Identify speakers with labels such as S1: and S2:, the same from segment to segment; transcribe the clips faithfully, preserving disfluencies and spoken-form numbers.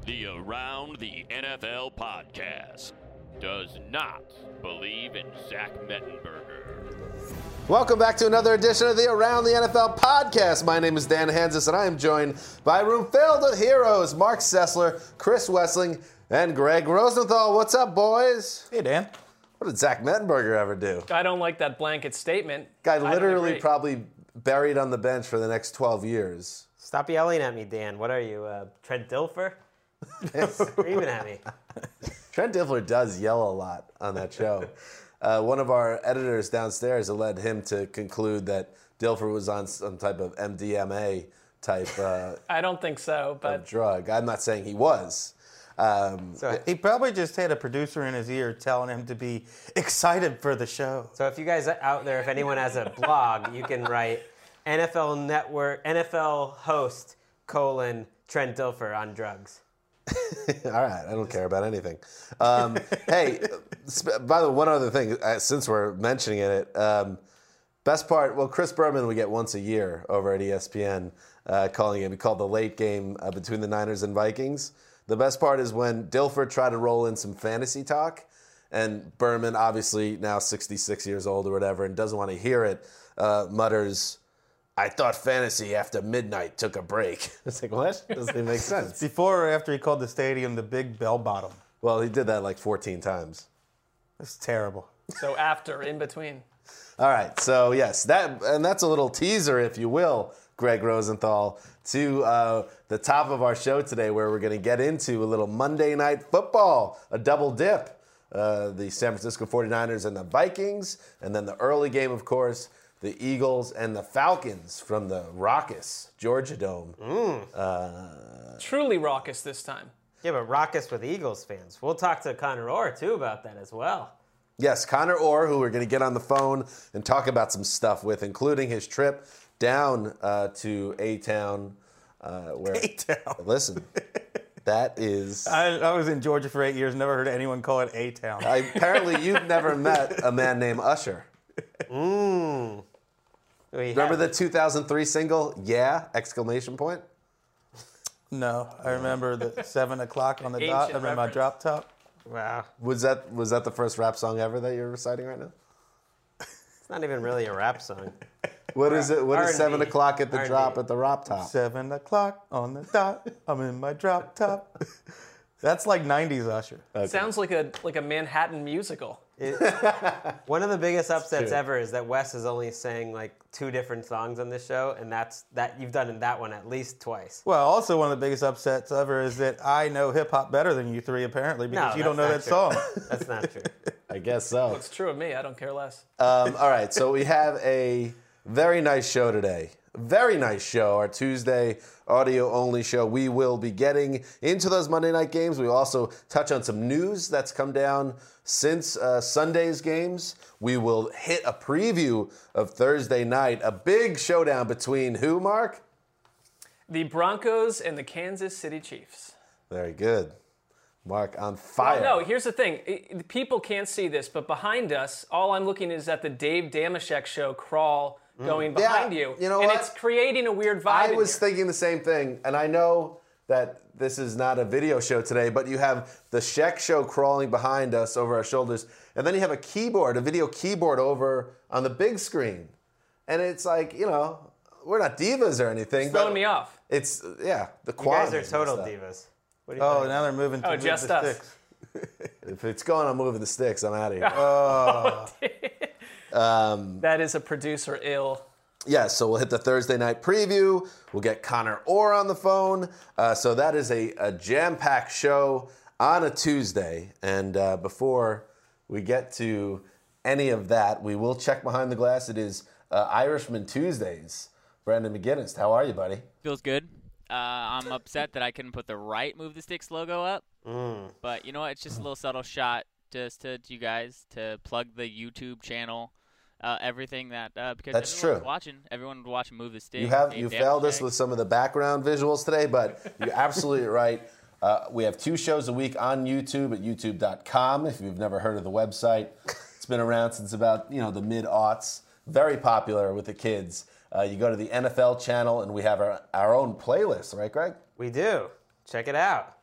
S1: The Around the N F L podcast does not believe in Zach Mettenberger.
S2: Welcome back to another edition of the Around the N F L podcast. My name is Dan Hansis, and I am joined by a room filled with heroes, Mark Sessler, Chris Wessling, and Greg Rosenthal. What's up, boys?
S3: Hey, Dan.
S2: What did Zach Mettenberger ever do?
S4: I don't like that blanket statement.
S2: Guy literally probably buried on the bench for the next twelve years.
S5: Stop yelling at me, Dan. What are you, uh, Trent Dilfer? Screaming at me.
S2: Trent Dilfer does yell a lot on that show. Uh, one of our editors downstairs led him to conclude that Dilfer was on some type of M D M A type uh,
S4: I don't think so, but
S2: drug. I'm not saying he was. Um,
S3: so he probably just had a producer in his ear telling him to be excited for the show.
S5: So if you guys are out there, if anyone has a blog, you can write N F L Network, N F L host, colon, Trent Dilfer on drugs.
S2: All right, I don't care about anything. Um, hey, by the way, one other thing, uh, since we're mentioning it, um, best part, well, Chris Berman we get once a year over at E S P N, uh, calling it, we call the late game uh, between the Niners and Vikings. The best part is when Dilfer tried to roll in some fantasy talk, and Berman, obviously now sixty-six years old or whatever, and doesn't want to hear it, uh, mutters, I thought fantasy after midnight took a break. It's like, what? Doesn't even make sense.
S3: Before or after he called the stadium the Big Bell Bottom?
S2: Well, he did that like fourteen times.
S3: That's terrible.
S4: So after, in between.
S2: All right, so yes, that and that's a little teaser, if you will, Greg Rosenthal, to uh, the top of our show today, where we're going to get into a little Monday Night Football, a double dip. Uh, the San Francisco forty-niners and the Vikings, and then the early game, of course, the Eagles and the Falcons from the raucous Georgia Dome.
S5: Mm.
S2: Uh,
S4: Truly raucous this time.
S5: Yeah, but raucous with Eagles fans. We'll talk to Connor Orr, too, about that as well.
S2: yes, Connor Orr, who we're going to get on the phone and talk about some stuff with, including his trip down uh, to A-Town. Uh, where,
S3: A-Town.
S2: Listen, that is...
S3: I, I was in Georgia for eight years, never heard anyone call it A-Town.
S2: I, apparently, you've never met a man named Usher.
S5: Mmm.
S2: Remember the two thousand three single, Yeah, exclamation point?
S3: No, I remember the seven o'clock on the
S4: Ancient
S3: dot. I remember my
S4: reference.
S3: drop top.
S5: Wow.
S2: Was that was that the first rap song ever that you're reciting right now?
S5: It's not even really a rap song.
S2: What is it? What is
S5: R and B.
S2: seven o'clock at the
S5: R and B.
S2: drop at the Rop Top?
S3: Seven o'clock on the dot. I'm in my drop top. That's like nineties Usher.
S2: Okay.
S4: Sounds like a like a Manhattan musical.
S5: It, one of the biggest upsets
S2: true.
S5: ever is that Wes has only sang like two different songs on this show, and that's that you've done in that one at least twice.
S3: Well, also one of the biggest upsets ever is that I know hip hop better than you three, apparently, because
S5: No,
S3: you don't know that
S5: that's not
S3: song.
S5: true. That's not true.
S2: I guess so.
S4: It's true of me. I don't care less.
S2: Um, all right, so we have a very nice show today. Very nice show, our Tuesday audio-only show. We will be getting into those Monday night games. We will also touch on some news that's come down since uh, Sunday's games. We will hit a preview of Thursday night, a big showdown between who, Mark?
S4: The Broncos and the Kansas City Chiefs.
S2: Very good. Mark on fire.
S4: Well, no, here's the thing. It- people can't see this, but behind us, all I'm looking is at the Dave Damashek show crawl going behind
S2: Yeah,
S4: you.
S2: you know
S4: and
S2: what?
S4: it's creating a weird vibe
S2: I
S4: in
S2: was
S4: here.
S2: thinking the same thing, and I know that this is not a video show today, but you have the Sheck show crawling behind us over our shoulders, and then you have a keyboard, a video keyboard over on the big screen. And it's like, you know, we're not divas or anything.
S4: It's throwing
S2: but
S4: me off.
S2: It's, yeah, the
S5: You guys
S2: quad.
S5: are total divas. What do you
S3: Oh,
S5: think?
S3: now they're moving to
S4: Oh,
S3: move
S4: just
S3: the
S4: us.
S3: sticks.
S2: If it's going on moving the sticks, I'm out of here.
S3: Oh,
S4: That is a producer ill.
S2: Yeah, so we'll hit the Thursday night preview. We'll get Connor Orr on the phone. Uh, so that is a, a jam-packed show on a Tuesday. And uh, before we get to any of that, we will check behind the glass. It is uh, Irishman Tuesdays. Brandon McGinnis, how are you, buddy?
S6: Feels good. Uh, I'm upset that I couldn't put the right Move the Sticks logo up.
S5: Mm.
S6: But you know what? It's just a little subtle shot just to, to you guys to plug the YouTube channel. Uh, everything that uh, because
S2: That's
S6: everyone's
S2: true.
S6: watching, everyone would watch Move the Stick.
S2: You have
S6: Dave
S2: you failed us
S6: Damashek.
S2: with some of the background visuals today, but you're absolutely right. Uh, we have two shows a week on YouTube at youtube dot com. If you've never heard of the website, it's been around since about you know the mid-aughts. Very popular with the kids. Uh, you go to the N F L channel, and we have our, our own playlist, right, Greg?
S5: We do. Check it out.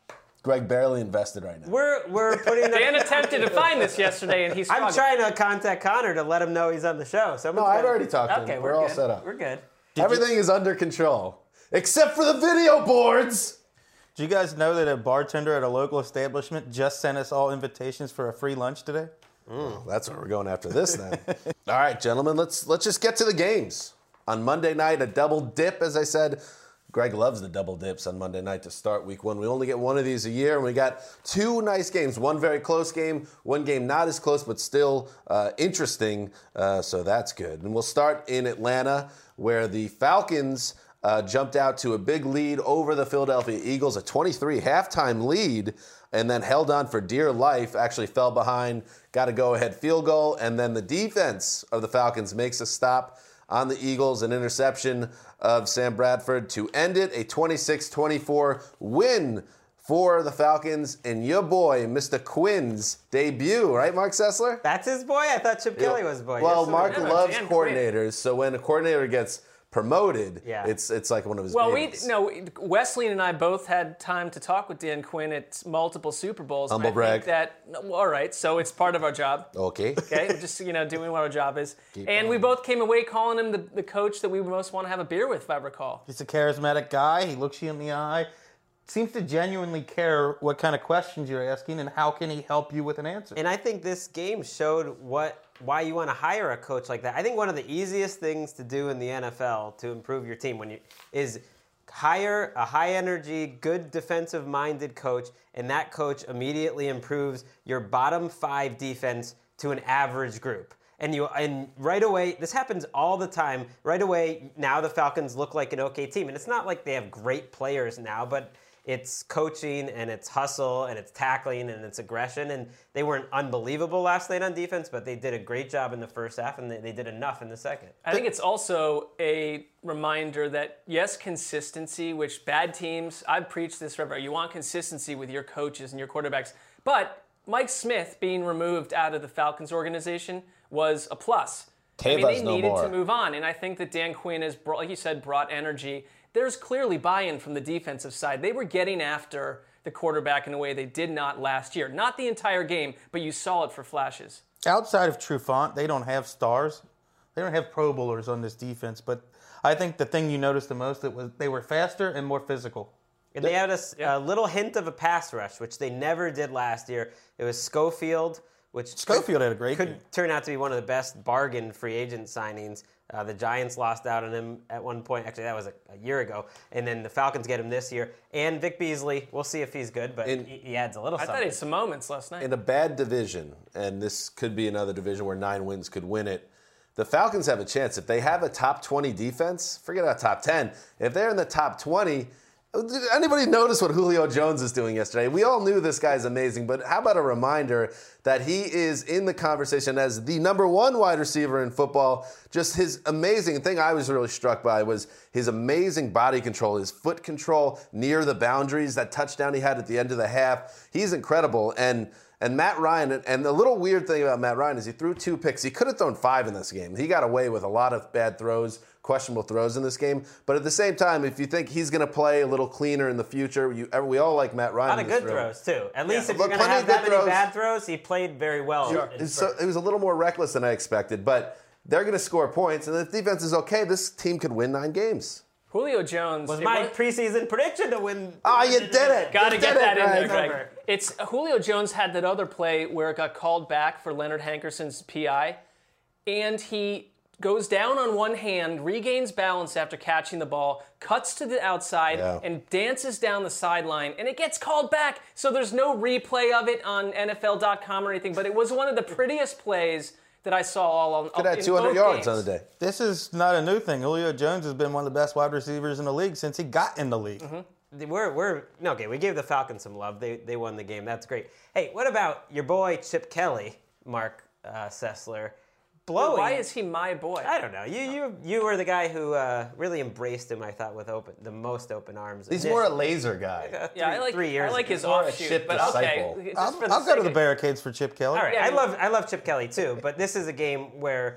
S2: Greg barely invested right now.
S5: We're we're putting the,
S4: Dan attempted to find this yesterday, and he struggled.
S5: I'm trying to contact Connor to let him know he's on the show.
S2: No,
S5: Someone's
S2: I've
S5: gotta-
S2: already talked to
S5: Okay,
S2: him.
S5: we're,
S2: We're all
S5: good.
S2: set up.
S5: We're good.
S2: Everything is under control. Except for the video boards.
S3: Do you guys know that a bartender at a local establishment just sent us all invitations for a free lunch today?
S2: Well, that's where we're going after this then. All right, gentlemen, let's let's just get to the games. On Monday night, a double dip, as I said. Greg loves the double dips on Monday night to start week one. We only get one of these a year, and we got two nice games. One very close game, one game not as close, but still uh, interesting, uh, so that's good. And we'll start in Atlanta, where the Falcons uh, jumped out to a big lead over the Philadelphia Eagles, a twenty-three halftime lead, and then held on for dear life, actually fell behind, got a go-ahead field goal, and then the defense of the Falcons makes a stop on the Eagles, an interception of Sam Bradford to end it, a twenty-six twenty-four win for the Falcons, and your boy, Mister Quinn's debut, right, Mark Sessler?
S5: That's his boy? I thought Chip Kelly was his boy.
S2: Well,
S5: Yes, sir.
S2: Mark
S4: Yeah,
S2: loves
S4: Dan
S2: coordinators, so when a coordinator gets promoted,
S5: Yeah.
S2: it's it's like one of his
S4: Well, we
S2: babies.
S4: no Wesley and I both had time to talk with Dan Quinn at multiple Super Bowls. and
S2: Humble
S4: I
S2: brag.
S4: Think that well, all right, so it's part of our job.
S2: Okay.
S4: Okay, we're just you know doing what our job is,
S2: Keep
S4: and we
S2: going.
S4: both came away calling him the, the coach that we most want to have a beer with, if I recall.
S3: He's a charismatic guy. He looks you in the eye. Seems to genuinely care what kind of questions you're asking and how can he help you with an answer.
S5: And I think this game showed what why you want to hire a coach like that. I think one of the easiest things to do in the N F L to improve your team when you is hire a high energy, good defensive minded coach, and that coach immediately improves your bottom five defense to an average group. And you and right away, this happens all the time. Right away, now the Falcons look like an okay team. And it's not like they have great players now, but it's coaching and it's hustle and it's tackling and it's aggression. And they weren't unbelievable last night on defense, but they did a great job in the first half and they, they did enough in the second.
S4: I think it's also a reminder that, yes, consistency, which bad teams, I've preached this forever, you want consistency with your coaches and your quarterbacks. But Mike Smith being removed out of the Falcons organization was a plus. I mean,
S2: Tavas
S4: they
S2: no
S4: needed
S2: more.
S4: to move on, and I think that Dan Quinn has, brought, like you said, brought energy. There's clearly buy-in from the defensive side. They were getting after the quarterback in a way they did not last year. Not the entire game, but you saw it for flashes.
S3: Outside of Trufant, they don't have stars. They don't have Pro Bowlers on this defense. But I think the thing you noticed the most it was they were faster and more physical.
S5: And they had a, s- a little hint of a pass rush, which they never did last year. It was Schofield, which
S3: Schofield had a great
S5: could
S3: game.
S5: turn out to be one of the best bargain free agent signings. Uh, the Giants lost out on him at one point. Actually, that was a, a year ago. And then the Falcons get him this year. And Vic Beasley, we'll see if he's good, but
S2: In-
S5: he, he adds a little
S4: I thought
S5: something.
S4: he had some moments last night.
S2: In a bad division, and this could be another division where nine wins could win it, the Falcons have a chance. If they have a top twenty defense, forget about top ten. If they're in the top twenty, did anybody notice what Julio Jones is doing yesterday? We all knew this guy's amazing, but how about a reminder that he is in the conversation as the number one wide receiver in football? Just his amazing thing I was really struck by was his amazing body control, his foot control near the boundaries, that touchdown he had at the end of the half. He's incredible. And And Matt Ryan, and the little weird thing about Matt Ryan is he threw two picks. He could have thrown five in this game. He got away with a lot of bad throws, questionable throws in this game. But at the same time, if you think he's going to play a little cleaner in the future, you, we all like Matt Ryan.
S5: A lot of
S2: in this
S5: good
S2: room.
S5: throws, too. At least if
S2: Look,
S5: you're going to
S2: plenty
S5: have
S2: of
S5: that
S2: good
S5: many
S2: throws.
S5: bad throws, he played very well. in
S2: It's so, it was a little more reckless than I expected, but they're going to score points. And if defense is okay, this team could win nine games.
S4: Julio Jones
S5: was
S4: it
S5: my
S4: was-
S5: preseason prediction to win.
S2: Ah, you did it.
S4: Got to
S2: You
S4: get
S2: did
S4: that
S2: it,
S4: in there,
S2: Ryan.
S4: Greg. It's Julio Jones had that other play where it got called back for Leonard Hankerson's P I, and he goes down on one hand, regains balance after catching the ball, cuts to the outside,
S2: Yeah.
S4: and dances down the sideline, and it gets called back. So there's no replay of it on N F L dot com or anything, but it was one of the prettiest plays that I saw all on.
S2: Could have had
S4: in
S2: two hundred
S4: both
S2: yards
S4: games.
S2: on the day.
S3: This is not a new thing. Julio Jones has been one of the best wide receivers in the league since he got in the league.
S5: Mm-hmm. We're, we're, no, okay, we gave the Falcons some love. They, they won the game. That's great. Hey, what about your boy Chip Kelly, Mark uh, Sessler? Blowing.
S4: Why is he my boy?
S5: I don't know. You you you were the guy who uh, really embraced him. I thought with open the most open arms.
S2: He's more a laser guy.
S5: Uh, three,
S4: yeah, I like
S5: three years
S4: I like
S5: ago.
S4: his
S2: More a
S4: offshoot,
S2: shit
S4: but
S2: disciple.
S4: okay. just
S3: I'll,
S4: for the
S3: I'll go to
S4: sake
S3: the
S4: of-
S3: barricades for Chip Kelly.
S5: All right,
S4: Yeah,
S5: I
S4: you-
S5: love I love Chip Kelly too, but this is a game where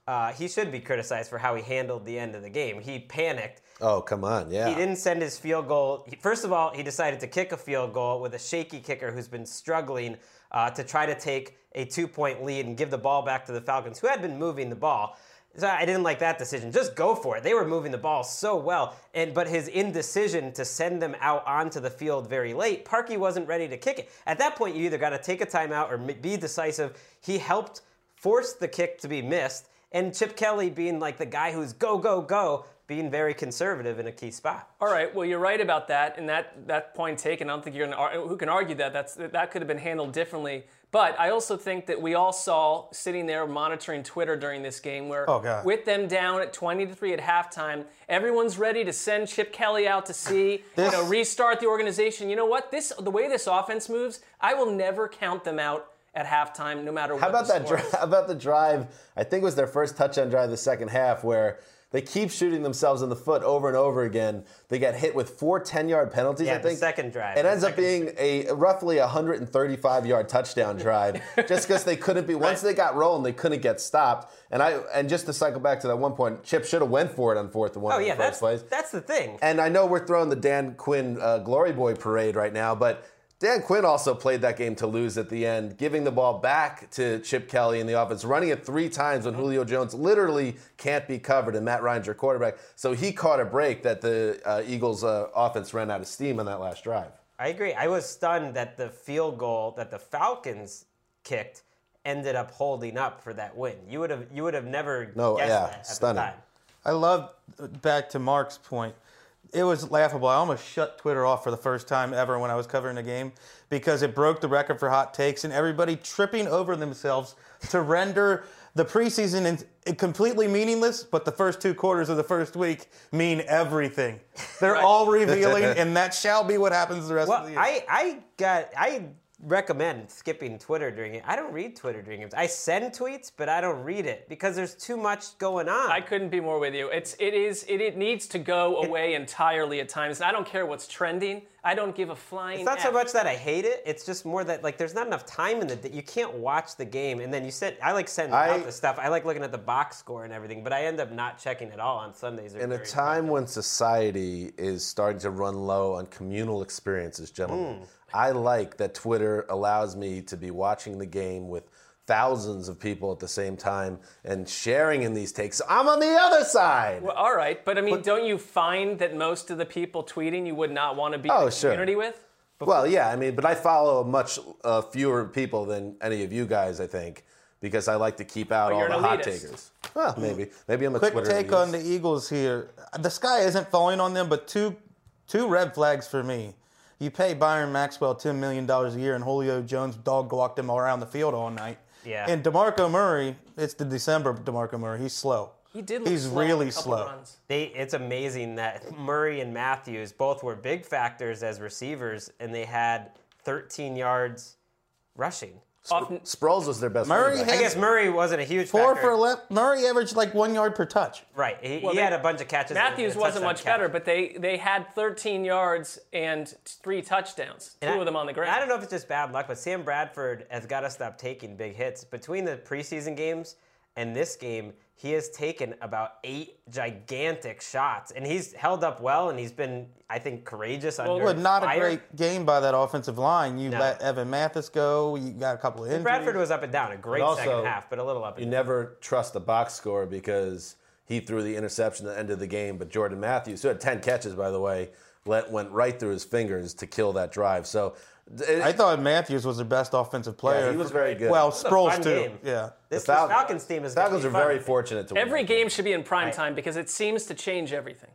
S5: uh, he should be criticized for how he handled the end of the game. He panicked.
S2: Oh, come on, yeah.
S5: He didn't send his field goal. He- First of all, he decided to kick a field goal with a shaky kicker who's been struggling uh, to try to take a two-point lead and give the ball back to the Falcons, who had been moving the ball. So I didn't like that decision. Just go for it. They were moving the ball so well. And but his indecision to send them out onto the field very late, Parkey wasn't ready to kick it. At that point, you either got to take a timeout or be decisive. He helped force the kick to be missed. And Chip Kelly being like the guy who's go, go, go, being very conservative in a key spot.
S4: All right, well, you're right about that, and that, that point taken, I don't think you're going to, who can argue that? That's, that could have been handled differently. But I also think that we all saw, sitting there monitoring Twitter during this game, where
S3: Oh, God.
S4: with them down at twenty to three at halftime, everyone's ready to send Chip Kelly out to see,
S3: This-
S4: you know, restart the organization. You know what? This, the way this offense moves, I will never count them out at halftime, no matter what.
S2: How about
S4: the
S2: that?
S4: score
S2: Dri-
S4: is.
S2: how about the drive? I think it was their first touchdown drive of the second half, where they keep shooting themselves in the foot over and over again. They get hit with four ten-yard penalties.
S5: Yeah,
S2: I
S5: the
S2: think
S5: second drive.
S2: It
S5: The
S2: ends up
S5: second-
S2: being a roughly one hundred thirty-five yard touchdown drive, just because they couldn't be. Once they got rolling, they couldn't get stopped. And I and just to cycle back to that one point, Chip should have went for it on fourth and one
S5: Oh,
S2: in
S5: yeah,
S2: the first
S5: that's,
S2: place.
S5: that's the thing.
S2: And I know we're throwing the Dan Quinn uh, Glory Boy parade right now, but Dan Quinn also played that game to lose at the end, giving the ball back to Chip Kelly in the offense, running it three times when Julio Jones literally can't be covered, and Matt Ryan's your quarterback. So he caught a break that the uh, Eagles' uh, offense ran out of steam on that last drive.
S5: I agree. I was stunned that the field goal that the Falcons kicked ended up holding up for that win. You would have you would have never
S2: No,
S5: guessed
S2: yeah,
S5: that at
S2: stunning.
S5: the time.
S3: I love, back to Mark's point, it was laughable. I almost shut Twitter off for the first time ever when I was covering the game because it broke the record for hot takes and everybody tripping over themselves to render the preseason in, in completely meaningless, but the first two quarters of the first week mean everything. They're
S4: Right.
S3: all revealing, and that shall be what happens the rest
S5: Well,
S3: of the year.
S5: I, I got I recommend skipping Twitter during it. I don't read Twitter during games. I send tweets, but I don't read it because there's too much going on.
S4: I couldn't be more with you. It's it is it, it needs to go away entirely at times. I don't care what's trending. I don't give a flying.
S5: It's not so
S4: F.
S5: much that I hate it. It's just more that like there's not enough time in the day. You can't watch the game and then you sit. I like sending
S2: I-
S5: out the stuff. I like looking at the box score and everything, but I end up not checking at all on Sundays. Or
S2: In a
S5: during
S2: time
S5: practice.
S2: when society is starting to run low on communal experiences, gentlemen, I like that Twitter allows me to be watching the game with thousands of people at the same time and sharing in these takes. I'm on the other side.
S4: Well, all right, but I mean, don't you find that most of the people tweeting you would not want to be
S2: Oh,
S4: in the
S2: sure.
S4: community with?
S2: Well, yeah, I mean, but I follow much uh, fewer people than any of you guys, I think, because I like to keep out
S4: Oh,
S2: all
S4: you're
S2: the
S4: an
S2: hot
S4: elitist.
S2: takers. Well, maybe. Maybe I'm a
S3: Quick
S2: Twitter
S3: take
S2: elitist.
S3: on the Eagles here. The sky isn't falling on them, but two two red flags for me. You pay Byron Maxwell ten million dollars a year, and Julio Jones dog walked him all around the field all night.
S5: Yeah.
S3: And DeMarco Murray, it's the December DeMarco Murray. He's slow.
S4: He did. Look
S3: He's
S4: slow in a
S3: really
S4: couple
S3: slow.
S4: runs.
S5: They, it's amazing that Murray and Matthews both were big factors as receivers, and they had thirteen yards rushing.
S4: Often,
S2: Sproles was their best
S3: Murray
S2: running
S5: I
S2: back.
S5: guess Murray wasn't a huge
S3: Four
S5: factor.
S3: for left. Murray averaged like one yard per touch.
S5: Right. He,
S4: Well,
S5: he
S4: they-
S5: had a bunch of catches. and
S4: Matthews
S5: a
S4: wasn't
S5: touchdown
S4: much
S5: catch.
S4: better, but they they had thirteen yards and three touchdowns, two
S5: And I-
S4: of them on the ground.
S5: I don't know if it's just bad luck, but Sam Bradford has got to stop taking big hits. Between the preseason games and this game, he has taken about eight gigantic shots, and he's held up well, and he's been, I think, courageous under
S3: But not a
S5: fire.
S3: great game by that offensive line. You
S5: No.
S3: let Evan Mathis go. You got a couple of injuries.
S5: Bradford was up and down. A great
S2: But also,
S5: second half, but a little up
S2: You
S5: and down.
S2: never trust the box score because he threw the interception at the end of the game, but Jordan Matthews, who had ten catches, by the way, let, went right through his fingers to kill that drive. So it,
S3: I thought Matthews was their best offensive player.
S2: he was very good.
S3: Well,
S2: It was
S5: a
S3: Sproles
S5: fun
S3: too.
S5: game.
S3: Yeah.
S5: This,
S2: the Fal-
S5: this Falcons team is gonna
S2: Falcons
S5: be
S2: are
S5: fun.
S2: very fortunate to win.
S4: Every
S2: that game.
S4: game should be in prime time because it seems to change everything.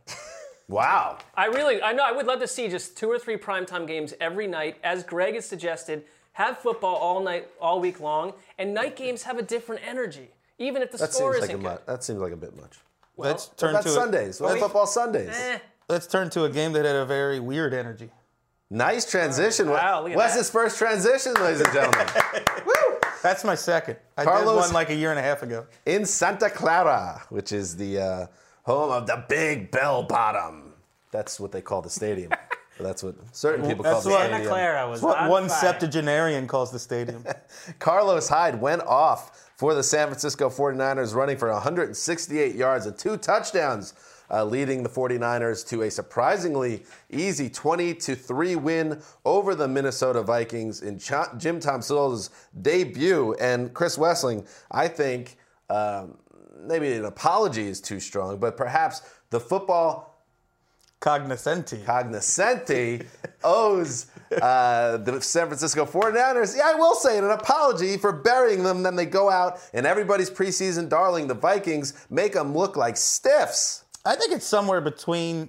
S2: Wow.
S4: I really, I know, I would love to see just two or three primetime games every night, as Greg has suggested. Have football all night, all week long, and night games have a different energy, even if the
S2: That
S4: score
S2: seems
S4: isn't
S2: like a
S4: good.
S2: mu- that seems like a bit much.
S3: let's turn
S2: That's
S3: to
S2: Sundays. What
S5: Well,
S2: about football Sundays?
S4: Eh.
S3: let's turn to a game that had a very weird energy.
S2: Nice transition.
S4: Wow, look at
S2: Wes's first transition, ladies and gentlemen.
S3: That's my second. I
S2: Carlos-
S3: did one like a year and a half ago.
S2: In Santa Clara, which is the uh, home of the Big Bell Bottom. That's what they call the stadium. That's what certain people call
S3: That's
S2: the
S3: what-
S2: stadium.
S5: Santa Clara was
S3: What
S5: on
S3: one
S5: fire.
S3: septuagenarian calls the stadium.
S2: Carlos Hyde went off for the San Francisco forty-niners, running for one hundred sixty-eight yards and two touchdowns, uh, leading the forty-niners to a surprisingly easy twenty to three win over the Minnesota Vikings in Ch- Jim Tomsula's debut. And Chris Wessling, I think um, maybe an apology is too strong, but perhaps the football
S3: Cognoscenti.
S2: Cognoscenti owes uh, the San Francisco forty-niners, yeah, I will say it, an apology for burying them. Then they go out and everybody's preseason darling, the Vikings, make them look like stiffs.
S3: I think it's somewhere between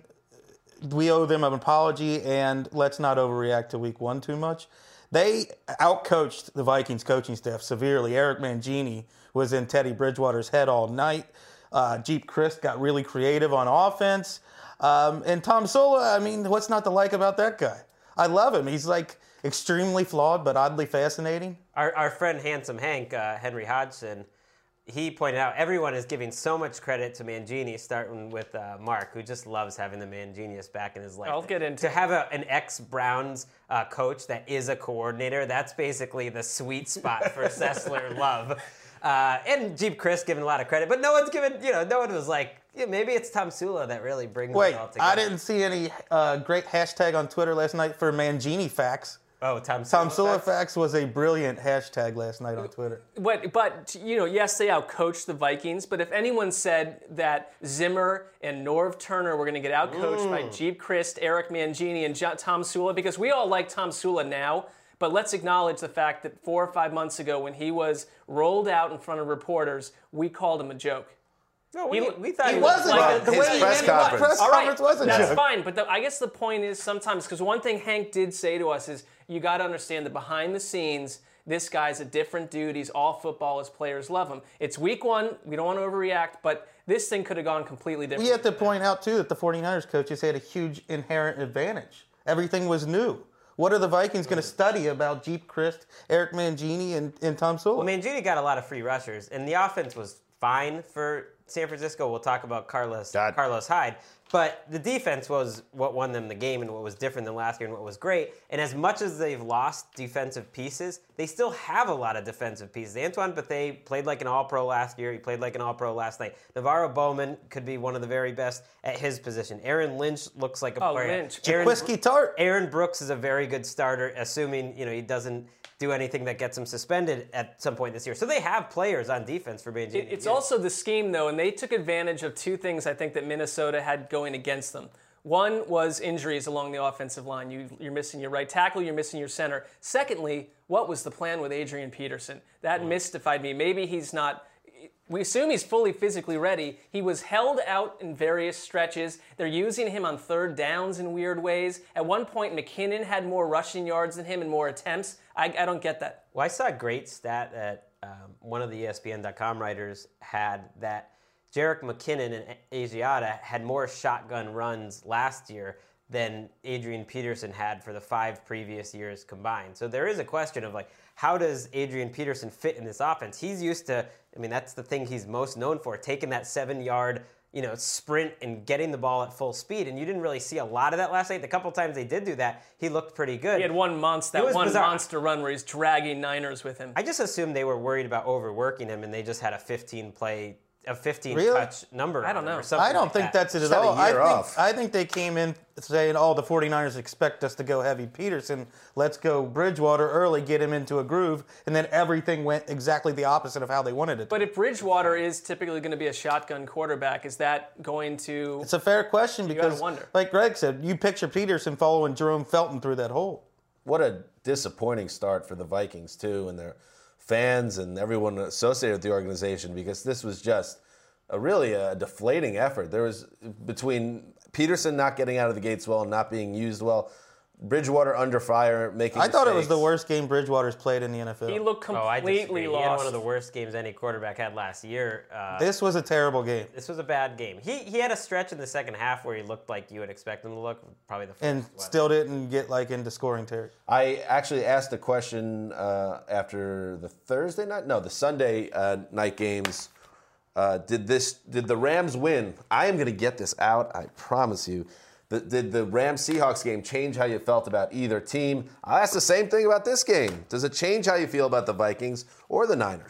S3: we owe them an apology and let's not overreact to week one too much. They outcoached the Vikings coaching staff severely. Eric Mangini was in Teddy Bridgewater's head all night. Uh, Jeep Christ got really creative on offense. Um, and Tomsula, I mean, what's not to like about that guy? I love him. He's like extremely flawed, but oddly fascinating.
S5: Our, our friend Handsome Hank, uh, Henry Hodgson, he pointed out everyone is giving so much credit to Mangini, starting with uh, Mark, who just loves having the Manginius back in his life.
S4: I'll get into
S5: To have a, an ex-Browns uh, coach that is a coordinator, that's basically the sweet spot for Sessler love. Uh, and Jeep Chris giving a lot of credit, but no one's given, you know, no one was like, yeah, maybe it's Tomsula that really brings
S3: Wait,
S5: it all together.
S3: I didn't see any uh, great hashtag on Twitter last night for Mangini facts.
S5: Oh, Tomsula,
S3: Tomsula
S5: facts?
S3: facts was a brilliant hashtag last night on Twitter.
S4: But, but you know, yes, they outcoached the Vikings, but if anyone said that Zimmer and Norv Turner were going to get outcoached
S5: Mm.
S4: by Jeep Christ, Eric Mangini, and Jo- Tomsula, because we all like Tomsula now, but let's acknowledge the fact that four or five months ago when he was rolled out in front of reporters, we called him a joke.
S5: No, we,
S4: He-
S5: we thought
S3: He
S5: he,
S3: wasn't.
S5: was
S2: Well,
S3: the
S2: his
S3: way he
S2: press
S3: ended the
S2: conference.
S3: press
S4: All right,
S3: conference was a
S4: that's
S3: joke.
S4: fine. But the, I guess the point is sometimes, because one thing Hank did say to us is, you got to understand that behind the scenes, this guy's a different dude. He's all football. His players love him. It's week one. We don't want to overreact, but this thing could have gone completely different.
S3: We have to point out, too, that the forty-niners coaches had a huge inherent advantage. Everything was new. What are the Vikings going to study about Jeep Christ, Eric Mangini, and, and Tomsula?
S5: Well, Mangini got a lot of free rushers, and the offense was fine for San Francisco. We'll talk about Carlos
S2: God.
S5: Carlos Hyde. But the defense was what won them the game and what was different than last year and what was great. And as much as they've lost defensive pieces, they still have a lot of defensive pieces. Antoine Bethea played like an all-pro last year. He played like an all-pro last night. Navarro Bowman could be one of the very best at his position. Aaron Lynch looks like a
S4: Oh,
S5: player.
S4: Lynch.
S5: Aaron,
S3: Whiskey Tart.
S5: Aaron Brooks is a very good starter, assuming you know he doesn't do anything that gets him suspended at some point this year. So they have players on defense for Mangini.
S4: It- It's
S5: Yeah.
S4: also the scheme, though, and they took advantage of two things I think that Minnesota had going against them. One was injuries along the offensive line. You, you're missing your right tackle, you're missing your center. Secondly, what was the plan with Adrian Peterson? That mystified me. Maybe he's not... We assume he's fully physically ready. He was held out in various stretches. They're using him on third downs in weird ways. At one point, McKinnon had more rushing yards than him and more attempts. I, I don't get that.
S5: Well, I saw a great stat that um, one of the E S P N dot com writers had that Jerick McKinnon and Asiata had more shotgun runs last year than Adrian Peterson had for the five previous years combined. So there is a question of like, how does Adrian Peterson fit in this offense? He's used to, I mean, that's the thing he's most known for, taking that seven-yard, you know, sprint and getting the ball at full speed. And you didn't really see a lot of that last night. The couple times they did do that, he looked pretty good.
S4: He had one monster,
S5: It
S4: that
S5: was
S4: one
S5: bizarre.
S4: monster run where he's dragging Niners with him.
S5: I just assumed they were worried about overworking him, and they just had a fifteen play, a fifteen
S3: Really?
S5: touch number.
S4: I don't
S5: on him
S4: know.
S5: Or something
S3: I don't
S5: like
S3: think
S5: that.
S3: that's it at
S2: Just had a
S3: all. I
S2: year
S3: think,
S2: off.
S3: I think they came in saying, oh, the forty-niners expect us to go heavy Peterson. Let's go Bridgewater early, get him into a groove. And then everything went exactly the opposite of how they wanted it to.
S4: But if Bridgewater is typically going to be a shotgun quarterback, is that going to...
S3: It's a fair question
S4: gotta
S3: because,
S4: wonder.
S3: like Greg said, you picture Peterson following Jerome Felton through that hole.
S2: What a disappointing start for the Vikings, too, and their fans and everyone associated with the organization, because this was just a really a deflating effort. There was, between Peterson not getting out of the gates well and not being used well, Bridgewater under fire, making
S3: I thought it was
S2: mistakes.
S3: the worst game Bridgewater's played in the N F L.
S4: He looked
S5: Oh, I
S4: completely
S5: disagree. He
S4: lost.
S5: had one of the worst games any quarterback had last year. Uh,
S3: This was a terrible game.
S5: this was a bad game. He he had a stretch in the second half where he looked like you would expect him to look. Probably the first
S3: And
S5: one.
S3: still didn't get like into scoring territory.
S2: I actually asked a question uh, after the Thursday night, no, the Sunday uh, night games. Uh, did this? Did the Rams win? I am going to get this out. I promise you. The, did the Rams Seahawks game change how you felt about either team? I asked the same thing about this game. Does it change how you feel about the Vikings or the Niners?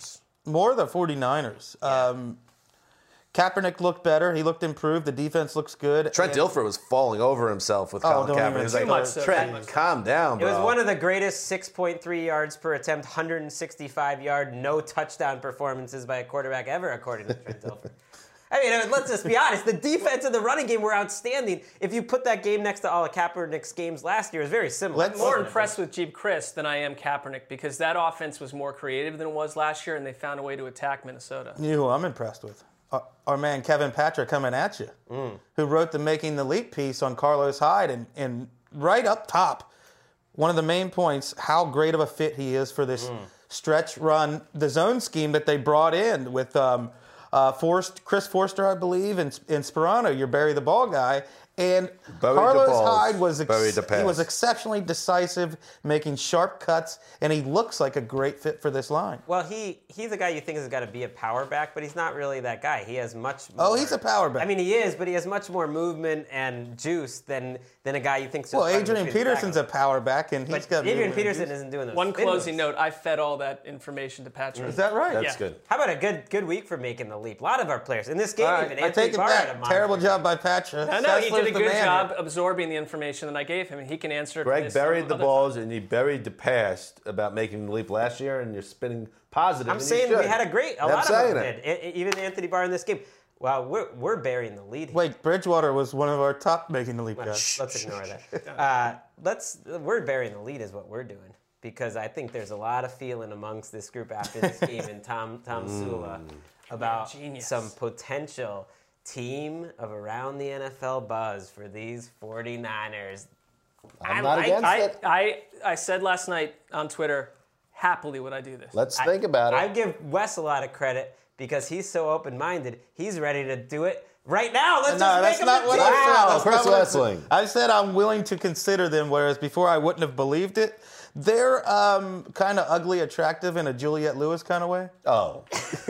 S3: more the 49ers. Um, Kaepernick looked better. He looked improved. The defense looks good.
S2: Trent
S3: And-
S2: Dilfer was falling over himself with
S3: Oh,
S2: Colin
S3: don't
S2: Kaepernick.
S3: even
S2: He was
S3: say
S2: like,
S4: Too much so, too
S2: Trent,
S4: much so.
S2: calm down,
S5: It
S2: bro.
S5: was one of the greatest six point three yards per attempt, one hundred sixty-five yard, no touchdown performances by a quarterback ever, according to Trent Dilfer. I mean, let's just be honest. The defense and the running game were outstanding. If you put that game next to all of Kaepernick's games last year, it was very similar.
S3: Let's-
S4: I'm more impressed with Jeep Chris than I am Kaepernick because that offense was more creative than it was last year, and they found a way to attack Minnesota.
S3: You know who I'm impressed with? Our, our man Kevin Patrick coming at you, mm. who wrote the Making the Leap piece on Carlos Hyde, and, and right up top, one of the main points, how great of a fit he is for this mm. stretch run, the zone scheme that they brought in with um, uh, Forst, Chris Forster, I believe, and, and Sperano, your bury the ball guy. And
S2: Bury
S3: Carlos
S2: the balls,
S3: Hyde was
S2: bury
S3: ex-
S2: the
S3: he was
S2: pass.
S3: exceptionally decisive, making sharp cuts, and he looks like a great fit for this line.
S5: Well, he he's a guy you think has got to be a power back, but he's not really that guy. He has much
S3: Oh,
S5: more,
S3: he's a power back.
S5: I mean, he is, but he has much more movement and juice than than a guy you think's just
S3: Well,
S5: running
S3: Adrian
S5: between the
S3: Peterson's a
S5: tackles.
S3: power back, and he's
S5: But
S3: got
S5: Adrian
S3: movement and
S5: Peterson
S3: juice.
S5: isn't doing those.
S4: One
S5: spin
S4: closing
S5: moves.
S4: note, I fed all that information to Patrick.
S3: Is that right?
S2: That's
S4: Yeah.
S2: good.
S5: How about a good good week for making the leap? A lot of our players in this game,
S3: All right,
S5: even
S3: I
S5: Anthony
S3: take it
S5: Barr had a
S3: back.
S5: monster
S3: Terrible
S5: game.
S3: job by Patrick.
S4: I know he
S3: Sessler's
S4: did a
S3: the
S4: good
S3: man
S4: job
S3: here.
S4: absorbing the information that I gave him, and he can answer it.
S2: Greg
S4: based
S2: buried
S4: on
S2: the
S4: other
S2: balls
S4: times.
S2: and he buried the past about making the leap last year, and you're spinning positive.
S5: I'm
S2: and you
S5: saying we
S2: should.
S5: had a great, a
S2: I'm
S5: lot of
S2: saying
S5: them
S2: it.
S5: did. E- Even Anthony Barr in this game. Wow, we're we're burying the lead. Here.
S3: Wait, Bridgewater was one of our top making the leap
S5: Well,
S3: guys.
S5: let's ignore that. Uh, let's we're burying the lead is what we're doing because I think there's a lot of feeling amongst this group after this game and Tom Tom Sula about
S4: Genius.
S5: some potential team of around the N F L buzz for these 49ers.
S2: I'm
S5: I
S2: not
S5: like-
S2: against
S4: I,
S2: it.
S4: I, I said last night on Twitter, happily would I do this.
S2: Let's think about it.
S5: I give Wes a lot of credit because he's so open-minded. He's ready to do it right now. Let's
S3: No,
S5: just
S3: that's
S5: make him
S3: not
S5: a
S3: what
S5: team.
S3: I said.
S2: Wow,
S3: That's
S2: Chris
S3: not what I said.
S2: Wessling.
S3: I said I'm willing to consider them, whereas before I wouldn't have believed it. They're um, kind of ugly, attractive in a Juliette Lewis kind of way.
S2: Oh.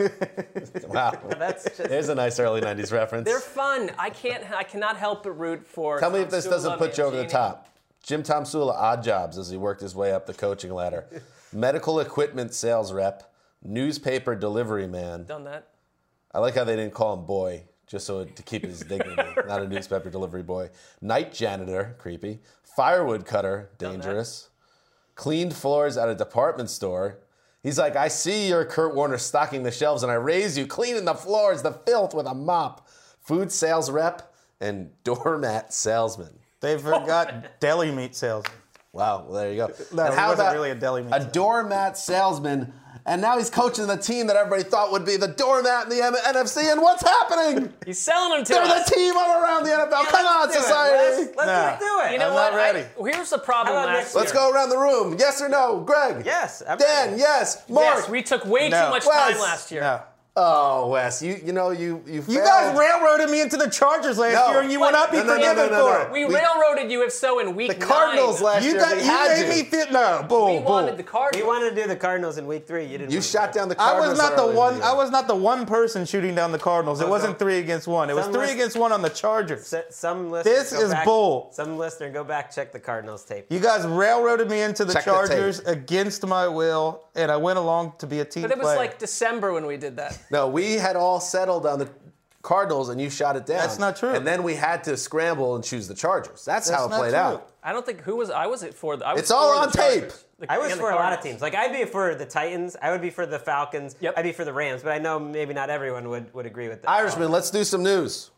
S2: Wow.
S5: That's just
S2: There's a nice early nineties reference.
S4: They're fun. I can't. I cannot help but root for.
S2: Tell me if
S4: Tom
S2: this
S4: Sula,
S2: doesn't put you over the
S4: Mangini.
S2: top. Jim Tom Sula, odd jobs as he worked his way up the coaching ladder. Medical equipment sales rep, newspaper delivery man.
S4: Done that.
S2: I like how they didn't call him boy, just so to keep his dignity. Not a newspaper delivery boy. Night janitor, creepy. Firewood cutter, dangerous. Cleaned floors at a department store. He's like, I see you're Kurt Warner stocking the shelves, and I raise you, cleaning the floors, the filth with a mop. Food sales rep and doormat salesman.
S3: They forgot deli meat salesman.
S2: Wow, well, there you go.
S3: No,
S2: and
S3: he
S2: how
S3: wasn't
S2: about
S3: really a deli meat
S2: a
S3: salesman.
S2: doormat salesman, and now he's coaching the team that everybody thought would be the doormat in the M- N F C, and what's happening?
S4: He's selling them to
S2: They're
S4: us.
S2: the team all around the N F L. Come on,
S5: Let's do it.
S2: society.
S5: Let's, let's
S3: Nah.
S5: do it.
S4: You know
S3: I'm
S4: what?
S3: not ready.
S4: I, here's the problem
S5: How about
S4: last
S5: next
S4: year.
S2: Let's go around the room. Yes or no, Greg?
S5: Yes. I'm
S2: Dan,
S5: ready.
S2: yes. Mark.
S4: Yes, we took way
S3: No.
S4: too much
S2: Wes.
S4: time last year.
S3: No.
S2: Oh, Wes, you you know you you.
S3: You
S2: failed.
S3: guys railroaded me into the Chargers last
S2: No.
S3: year, and you
S4: What?
S3: will not be
S2: No, no, no,
S3: forgiven
S2: no, no,
S3: for
S2: no.
S3: it.
S4: We,
S2: We-
S4: railroaded U F S O in week
S2: The Cardinals
S4: nine.
S2: last
S3: You
S2: year.
S3: got
S2: we
S3: you
S2: had
S3: made
S2: you.
S3: me fit. No, bull,
S4: We
S3: bull.
S4: wanted the
S5: We
S4: Cardinals.
S5: wanted to do the Cardinals in week three. You didn't.
S2: You
S5: want
S2: shot
S5: to.
S2: down the
S3: I
S2: Cardinals.
S3: was not the
S2: early in
S3: one.
S2: year.
S3: I was not the one person shooting down the Cardinals. It
S5: No,
S3: wasn't
S5: don't-
S3: three against one. It was
S5: Some
S3: three
S5: list-
S3: against one on the Chargers.
S5: S- Some listeners
S3: This
S5: go
S3: is
S5: back,
S3: bull.
S5: Some listener go back check the Cardinals tape.
S3: You guys railroaded me into the
S2: Check the
S3: Chargers
S2: tape.
S3: against my will, and I went along to be a team
S4: But it was
S3: player.
S4: like December when we did that.
S2: No, we had all settled on the Cardinals, and you shot it down.
S3: That's not true.
S2: And then we had to scramble and choose the Chargers. That's,
S3: That's
S2: how it
S3: not
S2: played
S3: true.
S2: out.
S4: I don't think who was I was it for. I was
S2: It's all
S4: for
S2: on
S4: the Chargers.
S2: tape.
S4: The-
S5: I was
S4: and the
S5: for a lot of
S4: Cardinals.
S5: teams. Like I'd be for the Titans. I would be for the Falcons.
S4: Yep.
S5: I'd be for the Rams. But I know maybe not everyone would, would agree with that.
S2: Irishman, let's do some news.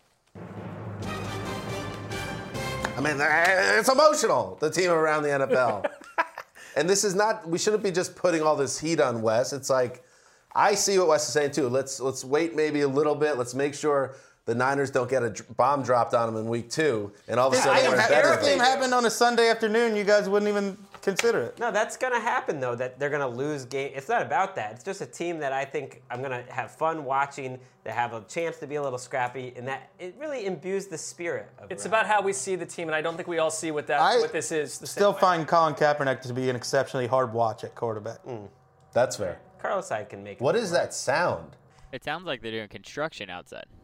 S2: I mean, it's emotional, the team around the N F L. And this is not, we shouldn't be just putting all this heat on Wes. It's like, I see what Wes is saying too. Let's let's wait maybe a little bit. Let's make sure the Niners don't get a dr- bomb dropped on them in week two. And all of a
S3: This
S2: sudden
S3: game,
S2: we're
S3: ha-
S2: better.
S3: this game happened on a Sunday afternoon. You guys wouldn't even consider it.
S5: No, that's going to happen, though, that they're going to lose game. It's not about that. It's just a team that I think I'm going to have fun watching, that have a chance to be a little scrappy, and that it really imbues the spirit of
S4: It's
S5: it.
S4: about how we see the team, and I don't think we all see what that
S3: I
S4: what this is. The same
S3: Still
S4: way.
S3: find Colin Kaepernick to be an exceptionally hard watch at quarterback.
S2: That's fair.
S5: Carlos Hyde can make it.
S2: What is that sound?
S6: It sounds like they're doing construction outside.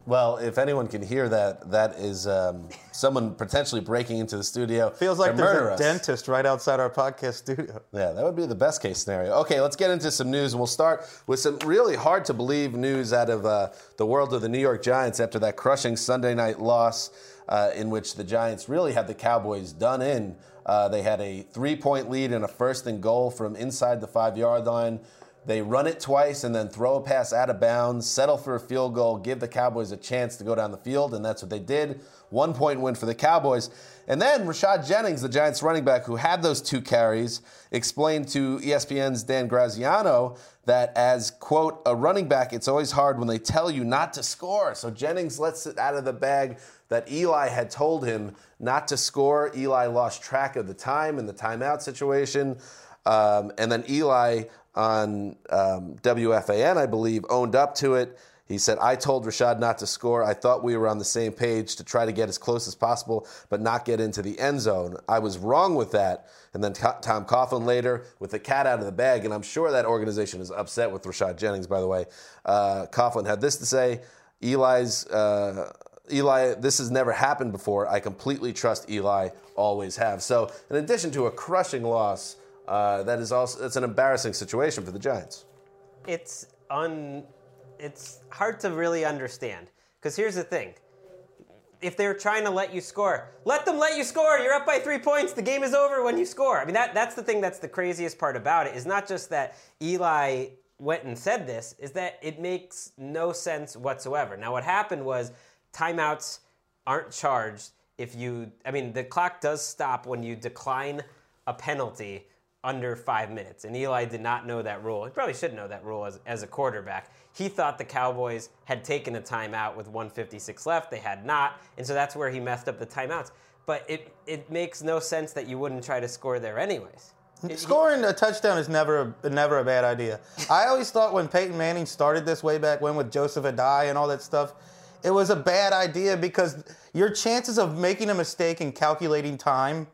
S2: Well, if anyone can hear that, that is um, someone potentially breaking into the studio.
S3: Feels like
S2: to
S3: there's
S2: murder
S3: a
S2: us.
S3: dentist right outside our podcast studio.
S2: Yeah, that would be the best case scenario. Okay, let's get into some news, and we'll start with some really hard to believe news out of uh, the world of the New York Giants after that crushing Sunday night loss uh, in which the Giants really had the Cowboys done in. Uh, they had a three-point lead and a first and goal from inside the five-yard line. They run it twice and then throw a pass out of bounds, settle for a field goal, give the Cowboys a chance to go down the field, and that's what they did. One-point win for the Cowboys. And then Rashad Jennings, the Giants running back who had those two carries, explained to E S P N's Dan Graziano that as, quote, a running back, it's always hard when they tell you not to score. So Jennings lets it out of the bag that Eli had told him not to score. Eli lost track of the time in the timeout situation. Um, and then Eli on um, W F A N, I believe, owned up to it. He said, I told Rashad not to score. I thought we were on the same page to try to get as close as possible, but not get into the end zone. I was wrong with that. And then Tom Coughlin later with the cat out of the bag, and I'm sure that organization is upset with Rashad Jennings, by the way. Uh, Coughlin had this to say, Eli's, uh, Eli, this has never happened before. I completely trust Eli, always have. So in addition to a crushing loss, Uh, that is also it's an embarrassing situation for the Giants.
S5: It's un, it's hard to really understand because here's the thing: if they're trying to let you score, let them let you score. You're up by three points. The game is over when you score. I mean, that that's the thing. That's the craziest part about it. Is not just that Eli went and said this. Is that it makes no sense whatsoever. Now, what happened was timeouts aren't charged if you. I mean, the clock does stop when you decline a penalty under five minutes. And Eli did not know that rule. He probably should know that rule as, as a quarterback. He thought the Cowboys had taken a timeout with one fifty-six left. They had not. And so that's where he messed up the timeouts. But it, it makes no sense that you wouldn't try to score there anyways. It,
S3: Scoring a touchdown is never a, never a bad idea. I always thought when Peyton Manning started this way back when with Joseph Adai and all that stuff, it was a bad idea because your chances of making a mistake and calculating time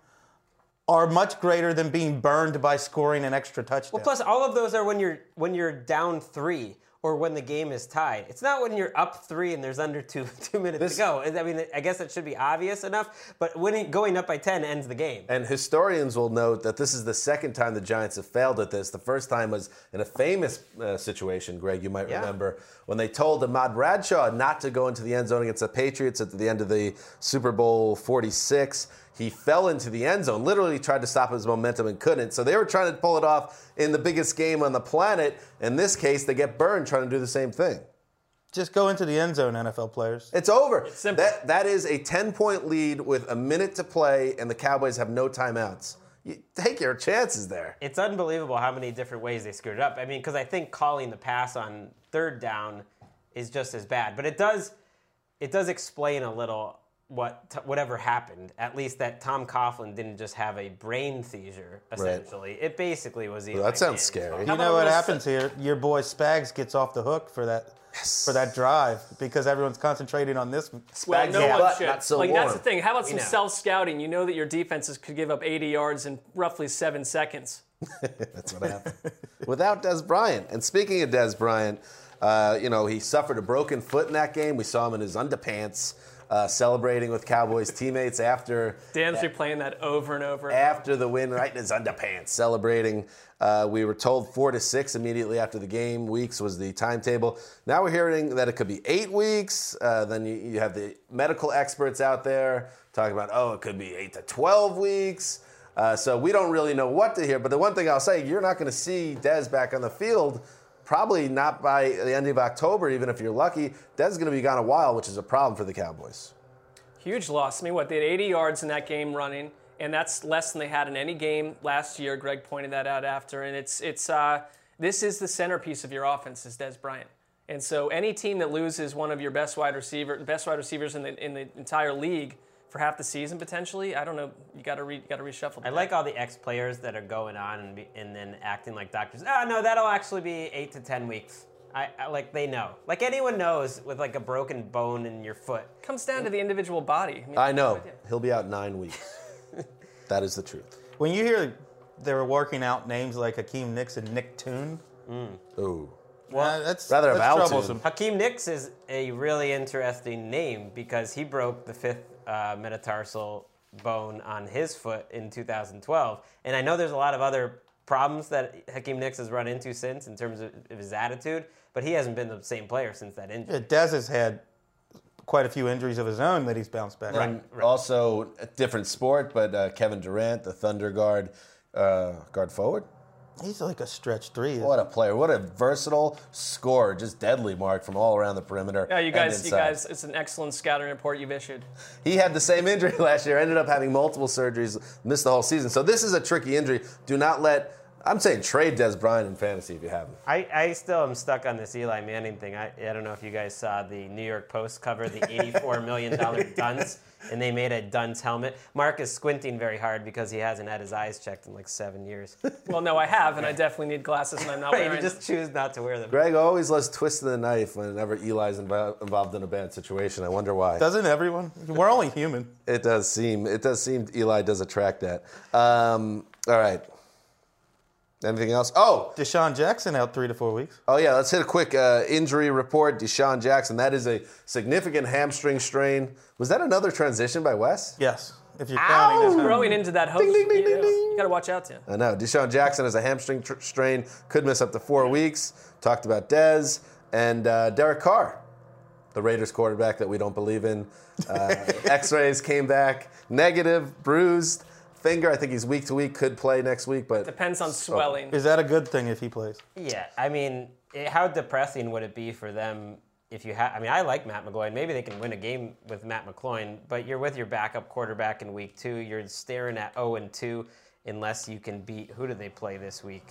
S3: are much greater than being burned by scoring an extra touchdown.
S5: Well, plus all of those are when you're when you're down three or when the game is tied. It's not when you're up three and there's under two two minutes this, to go. I mean, I guess it should be obvious enough, but winning, going up by ten ends the game.
S2: And historians will note that this is the second time the Giants have failed at this. The first time was in a famous uh, situation, Greg, you might
S5: yeah.
S2: remember, when they told Ahmad Bradshaw not to go into the end zone against the Patriots at the end of the Super Bowl forty-six. He fell into the end zone, literally tried to stop his momentum and couldn't. So they were trying to pull it off in the biggest game on the planet. In this case, they get burned trying to do the same thing.
S3: Just go into the end zone, N F L players.
S2: It's over.
S4: It's simple.
S2: That, that is a ten-point lead with a minute to play, and the Cowboys have no timeouts. You take your chances there.
S5: It's unbelievable how many different ways they screwed it up. I mean, because I think calling the pass on third down is just as bad. But it does, it does explain a little what t- whatever happened. At least that Tom Coughlin didn't just have a brain seizure, essentially. Right. It basically was Eli
S2: Well, that sounds
S5: Manning's
S2: scary.
S5: fault.
S3: You know what happens here? Your boy Spags gets off the hook for that yes. for that drive because everyone's concentrating on this.
S4: Well, no
S2: yeah,
S4: one
S2: but
S4: should.
S2: not so
S4: like
S2: warm.
S4: that's the thing. How about some
S5: know.
S4: self-scouting? You know that your defenses could give up eighty yards in roughly seven seconds.
S2: That's what happened. Without Des Bryant. And speaking of Des Bryant, uh, you know, he suffered a broken foot in that game. We saw him in his underpants. Uh, celebrating with Cowboys teammates after
S4: Dan's replaying that over and over.
S2: after the win, right in his underpants, celebrating. Uh, we were told four to six immediately after the game. Weeks was the timetable. Now we're hearing that it could be eight weeks. Uh, then you, you have the medical experts out there talking about, oh, it could be eight to twelve weeks. Uh, so we don't really know what to hear. But the one thing I'll say, you're not going to see Dez back on the field. Probably not by the end of October, even if you're lucky. Dez is going to be gone a while, which is a problem for the Cowboys.
S4: Huge loss. I mean, what, they had eighty yards in that game running, and that's less than they had in any game last year. Greg pointed that out after. And it's it's uh, this is the centerpiece of your offense is Dez Bryant. And so any team that loses one of your best wide receiver, best wide receivers in the in the entire league for half the season potentially, I don't know. You got to re, got to reshuffle.
S5: I like all the ex-players that are going on and, be, and then acting like doctors. Oh no, that'll actually be eight to ten weeks. I, I like they know. Like anyone knows with like a broken bone in your foot.
S4: Comes down to the individual body. I, mean,
S2: I know.
S4: no
S2: He'll be out nine weeks. That is the truth.
S3: When you hear they were working out names like Hakeem Nicks and Nick Toon,
S2: Ooh.
S3: Well, that's
S2: rather
S3: that's
S2: have Altoon.
S3: troublesome.
S5: Hakeem Nicks is a really interesting name because he broke the fifth uh, metatarsal bone on his foot in two thousand twelve. And I know there's a lot of other problems that Hakeem Nicks has run into since in terms of his attitude, but he hasn't been the same player since that injury.
S3: Yeah, Dez has had quite a few injuries of his own that he's bounced back.
S2: And also, a different sport, but uh, Kevin Durant, the Thunder guard, uh, guard forward.
S3: He's like a stretch three.
S2: What a player. What a versatile scorer. Just deadly, Mark, from all around the perimeter.
S4: Yeah, you
S2: and
S4: guys, you
S2: inside.
S4: guys, it's an excellent scouting report you've issued.
S2: He had the same injury last year, ended up having multiple surgeries, missed the whole season. So this is a tricky injury. Do not let, I'm saying trade Des Bryant in fantasy if you have him.
S5: I, I still am stuck on this Eli Manning thing. I, I don't know if you guys saw the New York Post cover, the eighty-four million dollars Dunce, and they made a Dunce helmet. Mark is squinting very hard because he hasn't had his eyes checked in like seven years.
S4: Well, no, I have, and I definitely need glasses, and I'm not
S5: Right,
S4: wearing.
S5: you just choose not to wear them.
S2: Greg always loves twisting the knife whenever Eli's invo- involved in a bad situation. I wonder why.
S3: Doesn't everyone? We're only human.
S2: It does seem, it does seem Eli does attract that. Um, all right. Anything else? Oh,
S3: Deshaun Jackson out three to four weeks.
S2: Oh, yeah, let's hit a quick uh, injury report. Deshaun Jackson, that is a significant hamstring strain. Was that another transition by Wes?
S3: Yes, if you're counting as
S4: growing into that host.
S2: Ding, ding, ding,
S4: you,
S2: ding, ding.
S4: you got to watch out to.
S2: I know. Deshaun Jackson has a hamstring tr- strain, could miss up to four weeks. Talked about Dez and uh, Derek Carr, the Raiders quarterback that we don't believe in. Uh, X-rays came back negative, bruised. Finger, I think he's week to week, could play next week, but
S4: Depends on swelling.
S3: Is that a good thing if he plays?
S5: Yeah, I mean, it, how depressing would it be for them if you have? I mean, I like Matt McGloin. Maybe they can win a game with Matt McGloin, but you're with your backup quarterback in week two. You're staring at oh and two unless you can beat. Who do they play this week?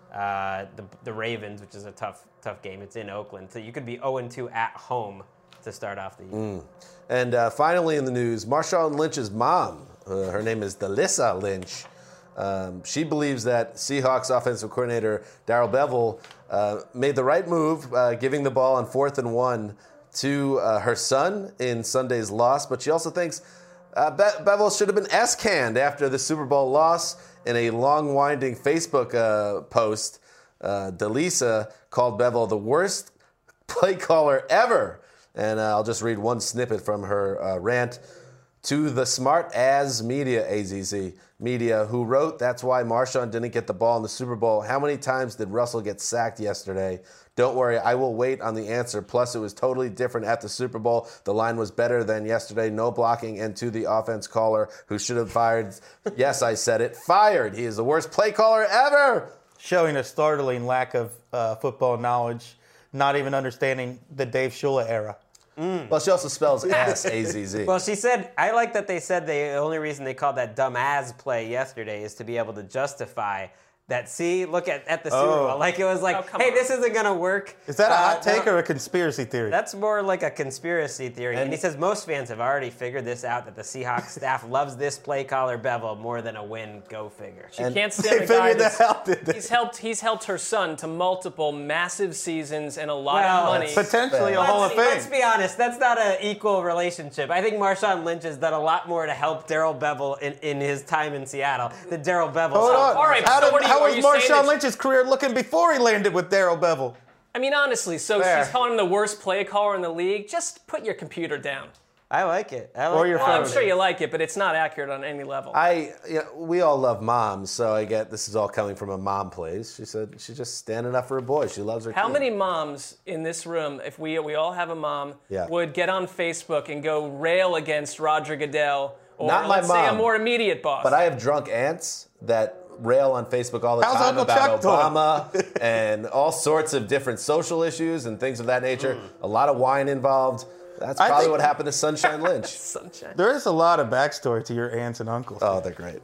S5: Uh, the the Ravens, which is a tough tough game. It's in Oakland, so you could be oh and two at home to start off the year.
S2: Mm. And uh, finally in the news, Marshawn Lynch's mom, uh, her name is Delissa Lynch. Um, she believes that Seahawks offensive coordinator Darrell Bevell uh, made the right move, uh, giving the ball on fourth and one to uh, her son in Sunday's loss. But she also thinks uh, Be- Bevell should have been S-canned after the Super Bowl loss. In a long, winding Facebook uh, post, uh, Delissa called Bevell the worst play caller ever. And uh, I'll just read one snippet from her uh, rant. To the smart as media, A Z Z media, who wrote, that's why Marshawn didn't get the ball in the Super Bowl. How many times did Russell get sacked yesterday? Don't worry, I will wait on the answer. Plus, it was totally different at the Super Bowl. The line was better than yesterday. No blocking. And to the offense caller who should have fired, yes, I said it, fired. He is the worst play caller ever.
S3: Showing a startling lack of uh, football knowledge, not even understanding the Dave Shula era.
S2: Mm. Well, she also spells ass, A Z Z.
S5: Well, she said, I like that they said the only reason they called that dumb as play yesterday is to be able to justify that, see, look at, at the Super
S3: Oh.
S5: Bowl. Like, it was like,
S4: Oh, come
S5: hey,
S4: on.
S5: this isn't going to work.
S3: Is that a
S5: Uh,
S3: hot take
S5: no,
S3: or a conspiracy theory?
S5: That's more like a conspiracy theory. And,
S2: And-
S5: he says most fans have already figured this out, that the Seahawks staff loves this play caller Bevel more than a win. Go figure.
S4: She
S2: And
S4: can't
S3: they
S4: stand the guy
S3: figured
S4: that's,
S3: that out, did they?
S4: he's helped. He's helped her son to multiple massive seasons and a lot
S5: Well,
S4: of money.
S3: Potentially a
S2: Let's-
S3: Hall of
S5: Let's, let's
S3: Fame.
S5: be honest, that's not an equal relationship. I think Marshawn Lynch has done a lot more to help Darrell Bevel in, in his time in Seattle than Darrell Bevel.
S3: Hold on.
S4: all right,
S3: how
S4: so
S3: did,
S4: what are you-
S3: how
S4: are
S3: was
S4: you saying
S3: Marshawn
S4: that-
S3: Lynch's career looking before he landed with Darrell Bevell?
S4: I mean, honestly, so
S3: Fair.
S4: she's calling him the worst play caller in the league. Just put your computer down.
S5: I like it. I like
S3: Or your
S4: Well, I'm
S3: phone.
S4: sure you like it, but it's not accurate on any level.
S2: I, you know, we all love moms, so I get this is all coming from a mom place. She said she's just standing up for her boy. She loves her
S4: How
S2: kid.
S4: many moms in this room, if we we all have a mom,
S2: Yeah.
S4: would get on Facebook and go rail against Roger Goodell or
S2: Not my
S4: let's say a
S2: mom.
S4: more immediate boss?
S2: But I have drunk aunts that rail on Facebook all the
S3: How's
S2: time
S3: Uncle
S2: about
S3: Chuck doing?
S2: Obama and all sorts of different social issues and things of that nature. A lot of wine involved. That's
S3: I
S2: probably
S3: think-
S2: what happened to Sunshine Lynch.
S4: Sunshine.
S3: There is a lot of backstory to your aunts and uncles.
S2: Oh, they're great.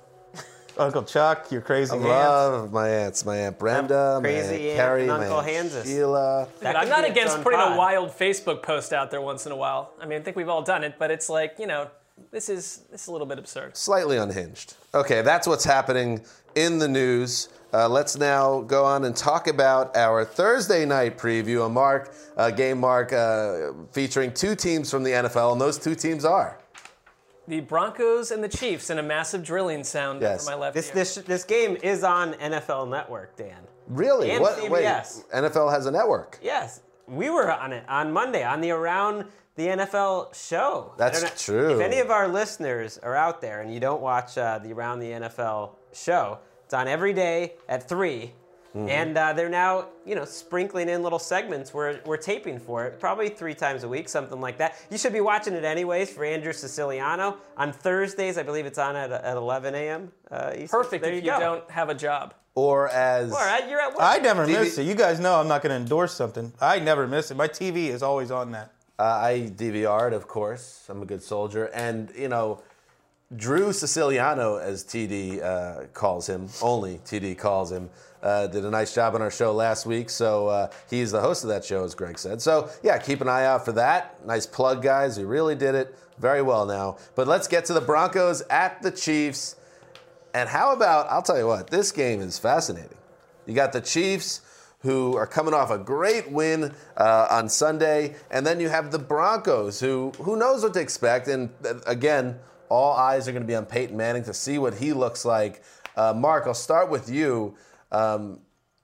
S3: Uncle Chuck, your crazy
S2: I
S3: aunt.
S2: love my aunts. My Aunt Brenda, my
S5: Crazy
S2: Aunt
S5: aunt
S2: Carrie,
S5: and
S2: my
S5: Uncle
S2: Aunt
S5: Hansis.
S2: Sheila.
S5: That
S4: I'm
S5: could
S4: not
S5: be its
S4: against
S5: own
S4: putting
S5: pod.
S4: a wild Facebook post out there once in a while. I mean, I think we've all done it, but it's like, you know, this is this is a little bit absurd.
S2: Slightly unhinged. Okay, that's what's happening in the news. Uh, let's now go on and talk about our Thursday night preview, a mark, a game mark uh, featuring two teams from the N F L, and those two teams are
S4: The Broncos and the Chiefs, and a massive drilling sound
S2: Yes.
S4: for my left
S5: This
S4: ear.
S5: this this game is on N F L Network, Dan.
S2: Really?
S5: And
S2: what?
S5: C B
S2: Wait,
S5: S.
S2: N F L has a network.
S5: Yes, we were on it on Monday on the Around the N F L show. I
S2: That's
S5: don't know-
S2: true.
S5: If any of our listeners are out there and you don't watch uh, the Around the N F L show, it's on every day at three.
S2: Mm-hmm.
S5: And uh, they're now, you know, sprinkling in little segments where we're taping for it, probably three times a week, something like that. You should be watching it anyways for Andrew Siciliano. On Thursdays, I believe it's on at, at eleven a.m. Uh, Eastern.
S4: Perfect
S5: There
S4: if
S5: you
S4: you
S5: go.
S4: don't have a job.
S2: Or as
S5: All right, you're at work.
S3: I never
S2: T V
S3: miss it. You guys know I'm not going to endorse something. I never miss it. My T V is always on that.
S2: uh, I D V R'd, of course. I'm a good soldier, and you know, Drew Siciliano, as T D uh, calls him, only T D calls him, uh, did a nice job on our show last week. So uh, he's the host of that show, as Greg said. So yeah, keep an eye out for that. Nice plug, guys. You really did it very well now. But let's get to the Broncos at the Chiefs. And how about, I'll tell you what, this game is fascinating. You got the Chiefs, who are coming off a great win uh, on Sunday, and then you have the Broncos, who who knows what to expect. And uh, again, all eyes are going to be on Peyton Manning to see what he looks like. Uh, Mark, I'll start with you. Um,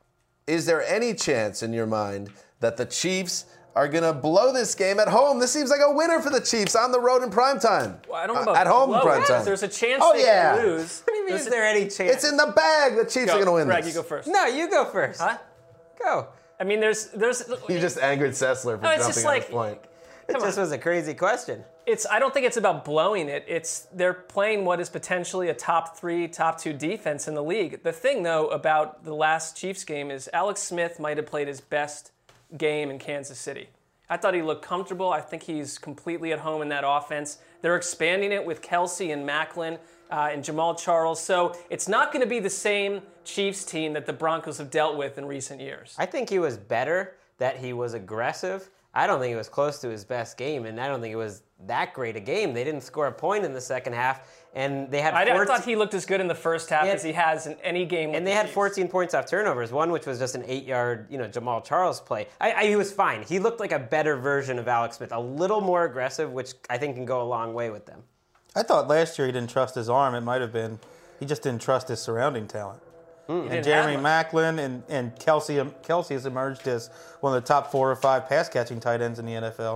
S2: is there any chance in your mind that the Chiefs are going to blow this game at home? This seems like a winner for the Chiefs on the road in primetime.
S4: Well, I don't know
S2: Uh,
S4: about
S2: at home
S4: blow.
S2: in primetime.
S4: Yes, there's a chance
S2: Oh,
S4: they
S2: yeah.
S4: can lose.
S5: What do you mean,
S4: There's
S5: is
S4: a-
S5: there any chance?
S2: It's in the bag. The Chiefs
S4: Go,
S2: are going to win
S4: Greg,
S2: this.
S4: you go first.
S5: No, you go first.
S4: Huh?
S5: Go.
S4: I mean, there's there's.
S2: You just angered Sessler for
S4: No, it's
S2: jumping
S4: just
S2: on
S4: like-
S2: his point.
S5: It just was a crazy question.
S4: It's. I don't think it's about blowing it. It's they're playing what is potentially a top three, top two defense in the league. The thing, though, about the last Chiefs game is Alex Smith might have played his best game in Kansas City. I thought he looked comfortable. I think he's completely at home in that offense. They're expanding it with Kelsey and Macklin uh, and Jamal Charles. So it's not going to be the same Chiefs team that the Broncos have dealt with in recent years.
S5: I think he was better, that he was aggressive. I don't think it was close to his best game, and I don't think it was that great a game. They didn't score a point in the second half, and they had
S4: I, I
S5: fourteen,
S4: thought he looked as good in the first half
S5: Yeah.
S4: as he has in any game. with
S5: and they
S4: the
S5: had
S4: Chiefs.
S5: fourteen points off turnovers, one which was just an eight-yard, you know, Jamal Charles play. I, I, he was fine. He looked like a better version of Alex Smith, a little more aggressive, which I think can go a long way with them.
S3: I thought last year he didn't trust his arm. It might have been he just didn't trust his surrounding talent.
S4: He
S3: And
S4: didn't
S3: Jeremy
S4: have much.
S3: Macklin and, and Kelsey Kelsey has emerged as one of the top four or five pass catching tight ends in the N F L.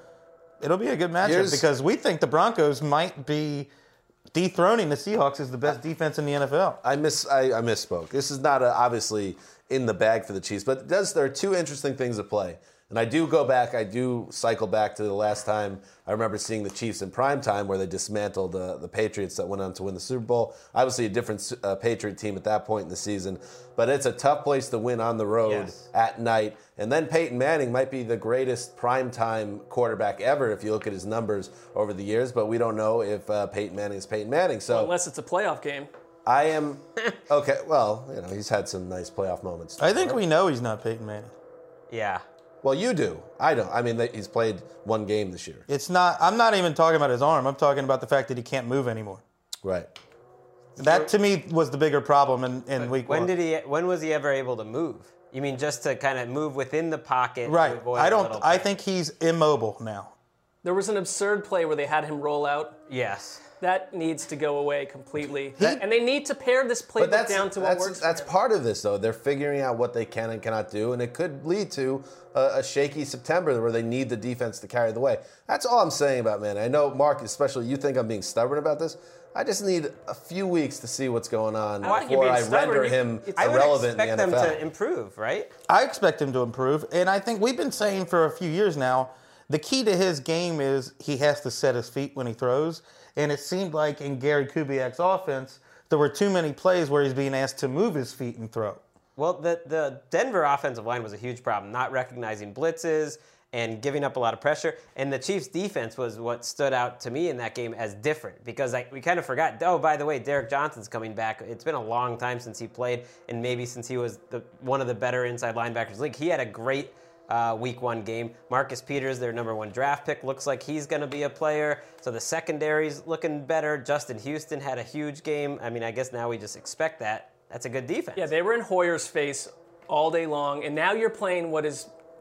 S3: It'll be a good matchup
S2: Here's-
S3: because we think the Broncos might be dethroning the Seahawks as the best defense in the N F L.
S2: I miss I, I misspoke. This is not a, obviously in the bag for the Chiefs, but it does there are two interesting things at play. And I do go back, I do cycle back to the last time I remember seeing the Chiefs in prime time where they dismantled uh, the Patriots that went on to win the Super Bowl. Obviously a different uh, Patriot team at that point in the season, but it's a tough place to win on the road
S5: Yes.
S2: at night. And then Peyton Manning might be the greatest primetime quarterback ever if you look at his numbers over the years, but we don't know if uh, Peyton Manning is Peyton Manning. So
S4: Unless it's a playoff game.
S2: I am okay. Well, you know, he's had some nice playoff moments.
S3: I think we know he's not Peyton Manning.
S5: Yeah.
S2: Well, you do. I don't. I mean, they- he's played one game this year.
S3: It's not. I'm not even talking about his arm. I'm talking about the fact that he can't move anymore.
S2: Right.
S3: That to me was the bigger problem in, in week
S5: When
S3: one.
S5: did he? When was he ever able to move? You mean just to kind of move within the pocket? to
S3: Right.
S5: avoid
S3: I
S5: a
S3: don't.
S5: little
S3: I
S5: bit?
S3: think he's immobile now.
S4: There was an absurd play where they had him roll out.
S5: Yes.
S4: That needs to go away completely.
S2: That-
S4: and they need to pare this
S2: But
S4: playbook
S2: that's
S4: down to what
S2: that's,
S4: works. for
S2: that's
S4: him.
S2: part of this, though. They're figuring out what they can and cannot do, and it could lead to a, a shaky September where they need the defense to carry the way. That's all I'm saying about Manning. I know, Mark, especially you think I'm being stubborn about this. I just need a few weeks to see what's going on
S4: I don't think you're
S2: before
S4: being
S2: I
S4: stubborn.
S2: render
S4: You-
S2: him
S4: it's-
S5: I would
S2: irrelevant in
S5: expect
S2: the N
S5: them
S2: F L.
S5: to improve, right?
S3: I expect him to improve, and I think we've been saying for a few years now, the key to his game is he has to set his feet when he throws. And it seemed like in Gary Kubiak's offense, there were too many plays where he's being asked to move his feet and throw.
S5: Well, the the Denver offensive line was a huge problem, not recognizing blitzes and giving up a lot of pressure. And the Chiefs' defense was what stood out to me in that game as different because I, we kind of forgot. Oh, by the way, Derek Johnson's coming back. It's been a long time since he played, and maybe since he was the, one of the better inside linebackers in the league. He had a great uh, week one game. Marcus Peters, their number one draft pick, looks like he's going to be a player. So the secondary's looking better. Justin Houston had a huge game. I mean, I guess now we just expect that. That's a good defense.
S4: Yeah, they were in Hoyer's face all day long, and now you're playing what is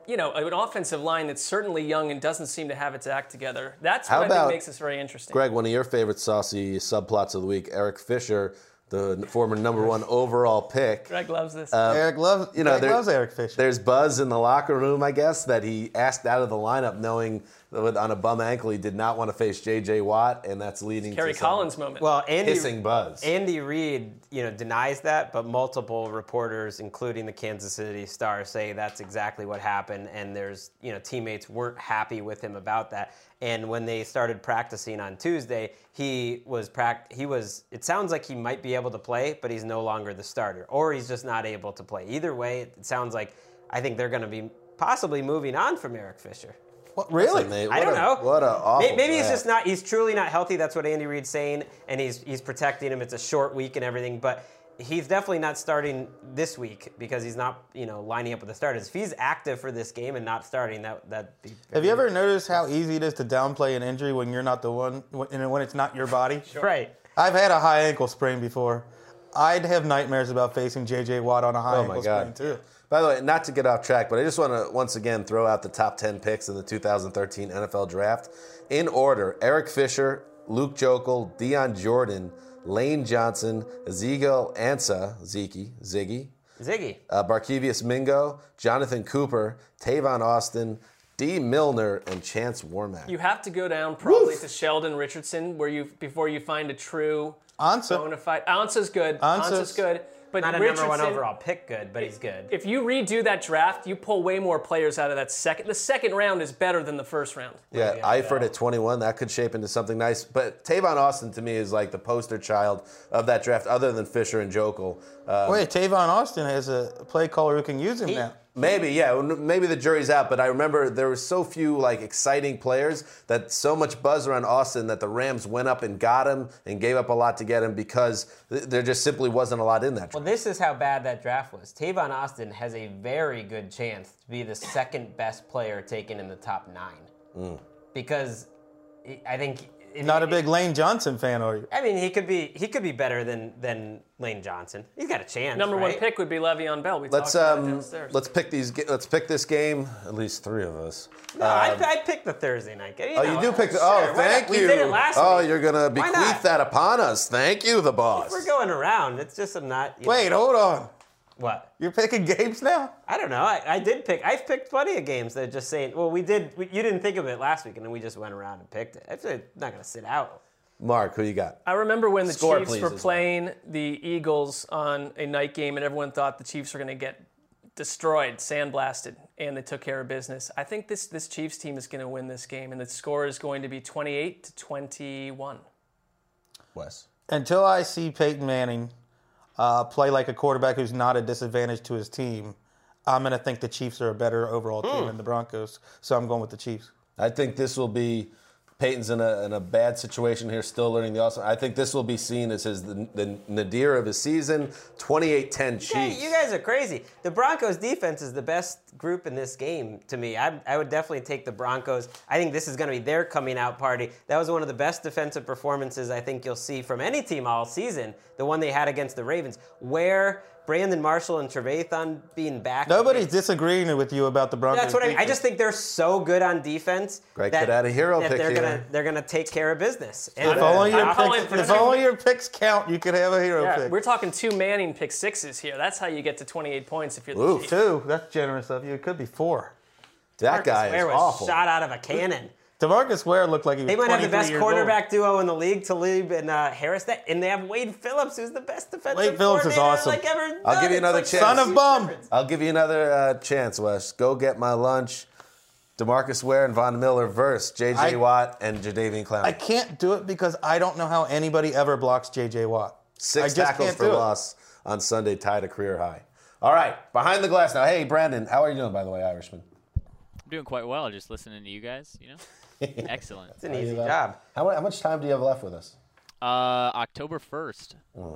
S4: you know, an offensive line that's certainly young and doesn't seem to have its act together. That's
S2: How
S4: what I
S2: about-
S4: think makes this very interesting.
S2: Greg, one of your favorite saucy subplots of the week, Eric Fisher, the former number one overall pick.
S4: Greg loves this.
S3: Eric loves,
S2: You know,
S3: Greg
S2: there-
S3: loves Eric Fisher.
S2: There's buzz in the locker room, I guess, that he asked out of the lineup knowing that on a bum ankle he did not want to face J J. Watt, and that's leading
S4: Kerry
S2: to some
S4: Collins moment.
S5: Well, Andy,
S2: hissing buzz.
S5: Andy Reid, you know, denies that, but multiple reporters, including the Kansas City Star, say that's exactly what happened, and there's, you know, teammates weren't happy with him about that. And when they started practicing on Tuesday, he was pract- he was it sounds like he might be able to play, but he's no longer the starter, or he's just not able to play. Either way, it sounds like I think they're going to be possibly moving on from Eric Fisher.
S3: What, really?
S2: Nate,
S5: I
S2: what
S5: don't
S2: a-
S5: know.
S2: What a awful
S5: Maybe, maybe he's
S2: draft.
S5: just not. He's truly not healthy. That's what Andy Reid's saying, and he's he's protecting him. It's a short week and everything, but he's definitely not starting this week because he's not, you know, lining up with the starters. If he's active for this game and not starting, that that'd be.
S3: Have you ever noticed how easy it is to downplay an injury when you're not the one, when when it's not your body?
S5: Right.
S3: I've had a high ankle sprain before. I'd have nightmares about facing J J. Watt on a high
S2: Oh,
S3: ankle
S2: my God.
S3: sprain, too.
S2: By the way, not to get off track, but I just want to once again throw out the top ten picks in the two thousand thirteen N F L Draft. In order, Eric Fisher, Luke Jokel, Deion Jordan, Lane Johnson, Ezekiel Ansah, Zeke, Ziggy,
S5: Ziggy.
S2: uh, Barkevius Mingo, Jonathan Cooper, Tavon Austin, D. Milner, and Chance Warmack.
S4: You have to go down probably to Sheldon Richardson where you before you find a true
S3: Ansah.
S4: bona fide. Ansah's good.
S3: Ansah's-
S4: Ansah's good. But
S5: Not a
S4: Richardson,
S5: number one overall pick, good, but he's good.
S4: If you redo that draft, you pull way more players out of that second. The second round is better than the first round.
S2: Yeah, Eifert at twenty-one, that could shape into something nice. But Tavon Austin, to me, is like the poster child of that draft, other than Fisher and Jokel. Uh,
S3: Wait, Tavon Austin has a play caller who can use him now.
S2: Maybe, yeah. Maybe the jury's out, but I remember there were so few like exciting players that so much buzz around Austin that the Rams went up and got him and gave up a lot to get him because th- there just simply wasn't a lot in that
S5: Well,
S2: draft.
S5: this is how bad that draft was. Tavon Austin has a very good chance to be the second best player taken in the top nine. Because he- I think... if
S3: Not
S5: he-
S3: a big Lane Johnson fan, are you?
S5: I mean, he could be he could be better than than Lane Johnson. He's got a chance.
S4: Number
S5: right?
S4: one pick would be Le'Veon Bell. We
S2: Let's
S4: talked about it
S2: um,
S4: downstairs.
S2: let's pick these. ga- Let's pick this game. At least three of us.
S5: No, I, I picked the Thursday night game.
S2: Oh, you do pick the. Oh,
S5: Sure, why
S2: thank
S5: not?
S2: you.
S5: We did it last
S2: oh,
S5: week.
S2: you're gonna
S5: Why
S2: bequeath
S5: not?
S2: that upon us. Thank you, the boss.
S5: We're going around. It's just a not. you know-
S3: Wait, hold on.
S5: What?
S3: You're picking games now?
S5: I don't know. I, I did pick. I've picked plenty of games that are just saying. Well, we did. We, you didn't think of it last week, and then we just went around and picked it. I'm not going to sit out.
S2: Mark, who you got?
S4: I remember when the
S2: Score,
S4: Chiefs
S2: please,
S4: were
S2: as well.
S4: playing the Eagles on a night game, and everyone thought the Chiefs were going to get destroyed, sandblasted, and they took care of business. I think this this Chiefs team is going to win this game, and the score is going to be twenty-eight to twenty-one.
S2: Wes.
S3: Until I see Peyton Manning uh, play like a quarterback who's not a disadvantage to his team, I'm going to think the Chiefs are a better overall team than the Broncos. So I'm going with the Chiefs.
S2: I think this will be. Peyton's in a, in a bad situation here, still learning the awesome. I think this will be seen as his the, the nadir of his season. twenty-eight ten Chiefs.
S5: Hey, you guys are crazy. The Broncos defense is the best group in this game to me. I, I would definitely take the Broncos. I think this is going to be their coming out party. That was one of the best defensive performances I think you'll see from any team all season, the one they had against the Ravens, where Brandon Marshall and Trevathan being back.
S3: Nobody's disagreeing with you about the Broncos.
S5: That's what I mean. I
S3: defense.
S5: just think they're so good on defense.
S2: Greg
S5: that,
S2: could add a hero
S5: that
S2: pick
S5: they're
S2: here.
S5: Gonna, they're going to take care of business. And
S3: If only, your
S4: I'm calling
S3: picks,
S4: for
S3: if
S4: two-
S3: only your picks count, you could have a hero
S4: Yeah,
S3: pick.
S4: we're talking two Manning pick sixes here. That's how you get to twenty-eight points if you're the
S2: Oof.
S4: Chiefs.
S3: Two. That's generous of you. It could be four.
S2: that guy
S5: Ware
S2: is
S5: was
S2: awful.
S5: shot out of a cannon.
S3: DeMarcus Ware looked like he was
S5: They might have the best
S3: twenty-three years old.
S5: cornerback duo in the league, Talib and uh, Harris. That, and they have Wade Phillips, who's the best defensive
S3: Wade Phillips is
S5: coordinator,
S3: awesome.
S5: like ever
S2: I'll
S5: done.
S2: give you
S5: It's
S2: another
S5: like
S2: chance.
S3: Son of
S5: huge
S3: bum.
S5: difference.
S2: I'll give you another uh, chance, Wes. Go get my lunch. DeMarcus Ware and Von Miller versus J J.
S3: I-
S2: Watt and Jadeveon Clowney.
S3: I can't do it because I don't know how anybody ever blocks J J. Watt. I
S2: Six
S3: just
S2: tackles
S3: can't
S2: for
S3: do it.
S2: loss on Sunday, tied a career high. All right, behind the glass now. Hey, Brandon, how are you doing, by the way, Irishman?
S6: I'm doing quite well, just listening to you guys. You know, excellent.
S5: It's an easy
S2: that?
S5: job.
S2: How, mu- how much time do you have left with us?
S6: Uh, October first.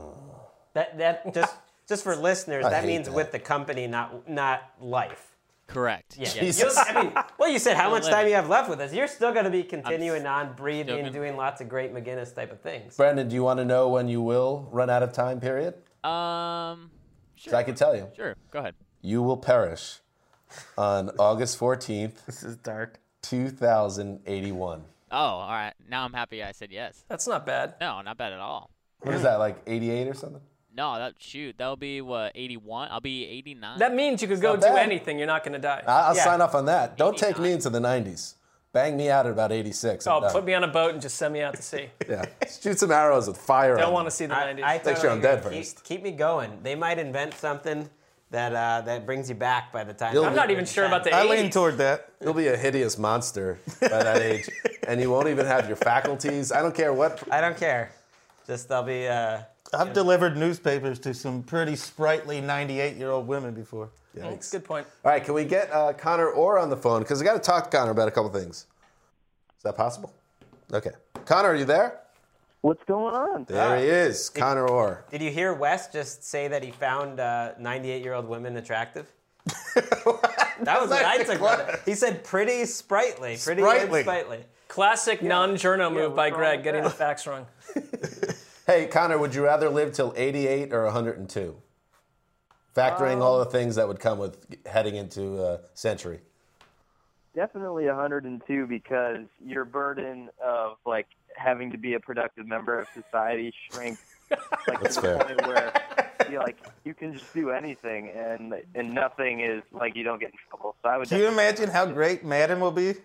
S5: That that just just for listeners,
S2: I
S5: that
S2: hate
S5: means
S2: that.
S5: with the company, not not life.
S6: Correct.
S5: Yeah.
S6: Yes.
S5: You'll- I mean, well, you said how much
S6: Still
S5: time
S6: living.
S5: you have left with us. You're still going to be continuing on,
S6: still
S5: breathing,
S6: gonna-
S5: doing lots of great McGinnis type of things.
S2: Brandon, do you want to know when you will run out of time period?
S6: Um,
S2: So I can tell you.
S6: sure. Go ahead.
S2: You will perish on August fourteenth,
S5: This is dark.
S2: two thousand eighty-one.
S6: Oh, all right. Now I'm happy I said yes.
S4: That's not bad.
S6: No, not bad at all.
S2: What is that, like eighty-eight or something?
S6: No, that shoot, that'll be what eighty-one. I'll be eighty-nine.
S4: That means you could go
S2: not
S4: do
S2: bad.
S4: anything. You're not going to die.
S2: I- I'll
S5: Yeah.
S2: sign off on that. Don't take me
S6: eighty-nine.
S2: into the nineties. Bang me out at about eighty-six.
S4: Oh,
S2: I'm done.
S4: put me on a boat and just send me out to sea.
S2: Yeah, shoot some arrows with fire.
S4: Don't
S2: on
S4: want to
S2: them.
S4: see the
S5: I,
S4: nineties.
S5: I
S2: Make sure
S5: totally
S2: I'm dead
S5: agree.
S2: first.
S5: Keep, keep me going. They might invent something that uh, that brings you back by the time.
S2: You'll
S4: I'm
S2: be-
S4: not even sure about the
S3: I
S4: eighties.
S3: lean toward that.
S2: You'll be a hideous monster by that age, and you won't even have your faculties. I don't care what.
S5: I don't care. Just I'll be. Uh,
S3: I've delivered newspapers to some pretty sprightly ninety-eight-year-old women before.
S4: That's a good point.
S2: All right, can we get uh, Connor Orr on the phone? Because I got to talk to Connor about a couple things. Is that possible? Okay. Connor, are you there?
S7: What's going on?
S2: There he is, Connor Orr.
S5: did you hear Wes just say that he found uh, ninety-eight-year-old women attractive? That was what I took. from it. He said pretty sprightly, pretty
S2: Sprightly.
S5: and sprightly.
S4: Classic non-journo move
S7: what's
S4: by
S7: wrong
S4: Greg,
S7: with
S4: getting
S7: that?
S4: the facts wrong.
S2: Hey, Connor, would you rather live till eighty-eight or one hundred two? Factoring all the things that would come with heading into a century.
S7: Definitely one hundred two because your burden of like having to be a productive member of society shrinks like
S2: That's
S7: to the
S2: fair.
S7: point where you like you can just do anything and and nothing is like you don't get in trouble. So I would.
S3: Do you
S7: definitely-
S3: imagine how great Madden will be?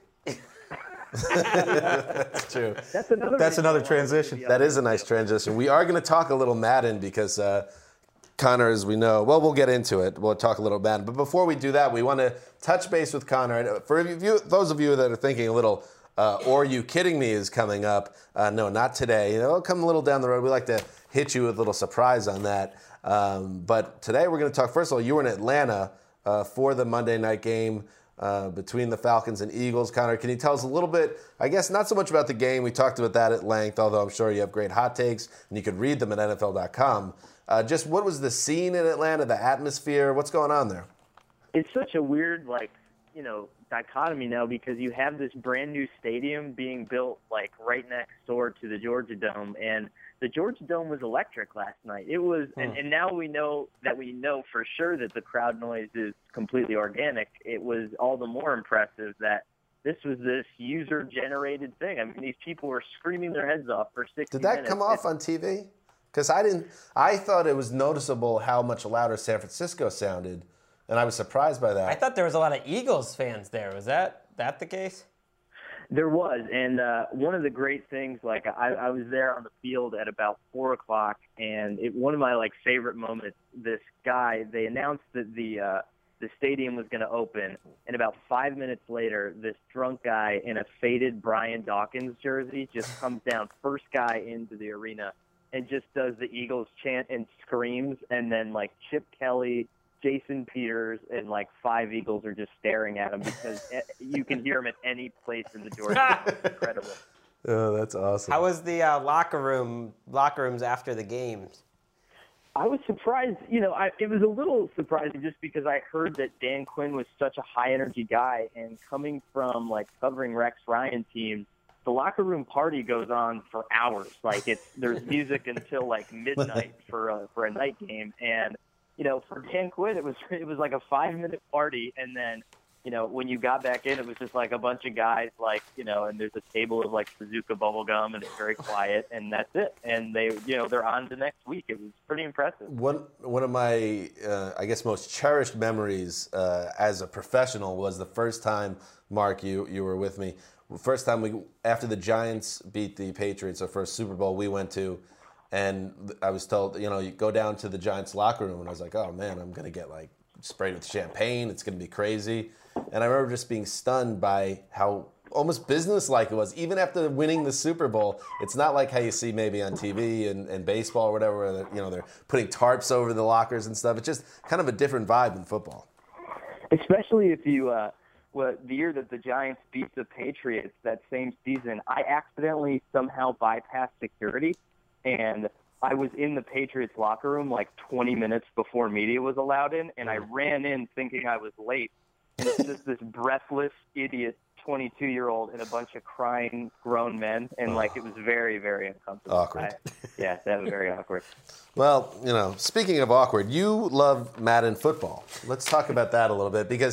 S2: That's true.
S7: That's another.
S3: That's
S7: reason
S3: another
S7: I wanted to
S3: transition.
S7: be
S2: That is a nice transition. We are going to talk a little Madden because uh, Connor, as we know, well, we'll get into it. We'll talk a little Madden. But before we do that, we want to touch base with Connor. And for you, those of you that are thinking a little, uh, or you kidding me is coming up. Uh, no, not today. You know, it'll come a little down the road. We like to hit you with a little surprise on that. Um, but today we're going to talk, first of all, you were in Atlanta uh, for the Monday night game. Uh, between the Falcons and Eagles. Connor, can you tell us a little bit, I guess not so much about the game, we talked about that at length, although I'm sure you have great hot takes, and you could read them at N F L dot com. Uh, just what was the scene in Atlanta, the atmosphere, what's going on there?
S7: It's such a weird, like, you know, dichotomy now because you have this brand new stadium being built, like, right next door to the Georgia Dome, and the Georgia Dome was electric last night. It was, and, and now we know that we know for sure that the crowd noise is completely organic. It was all the more impressive that this was this user-generated thing. I mean, these people were screaming their heads off for sixty
S2: Did that
S7: minutes.
S2: come off on T V? Because I didn't, I thought it was noticeable how much louder San Francisco sounded, and I was surprised by that.
S5: I thought there was a lot of Eagles fans there. Was that that the case?
S7: There was, and uh, one of the great things, like I, I was there on the field at about four o'clock, and it, one of my like favorite moments. This guy, they announced that the uh, the stadium was going to open, and about five minutes later, this drunk guy in a faded Brian Dawkins jersey just comes down, first guy into the arena, and just does the Eagles chant and screams, and then like Chip Kelly, Jason Peters, and like five Eagles are just staring at him because you can hear him at any place in the Georgia. It's incredible.
S2: Oh, that's awesome.
S5: How was the uh, locker room locker rooms after the games?
S7: I was surprised, you know, I, it was a little surprising just because I heard that Dan Quinn was such a high energy guy, and coming from like covering Rex Ryan teams, the locker room party goes on for hours. Like it's there's music until like midnight for a, for a night game, and you know, for Dan Quinn, it was it was like a five minute party, and then you know when you got back in, it was just like a bunch of guys, like you know, and there's a table of like bazooka bubble gum, and it's very quiet, and that's it. And they, you know, they're on to next week. It was pretty impressive.
S2: One one of my, uh, I guess, most cherished memories uh, as a professional was the first time, Mark, you you were with me. First time we after the Giants beat the Patriots, our first Super Bowl we went to, and I was told, you know, you go down to the Giants locker room, and I was like, oh man, I'm gonna get like sprayed with champagne. It's gonna be crazy. And I remember just being stunned by how almost business-like it was. Even after winning the Super Bowl, it's not like how you see maybe on T V and, and baseball or whatever, where you know they're putting tarps over the lockers and stuff. It's just kind of a different vibe in football.
S7: Especially if you, uh, well, the year that the Giants beat the Patriots that same season, I accidentally somehow bypassed security, and I was in the Patriots locker room like twenty minutes before media was allowed in, and I ran in thinking I was late. And it's just this breathless idiot twenty-two-year-old and a bunch of crying grown men, and like it was very, very uncomfortable.
S2: Awkward.
S7: I, yeah, that was very awkward.
S2: Well, you know, speaking of awkward, you love Madden football. Let's talk about that a little bit because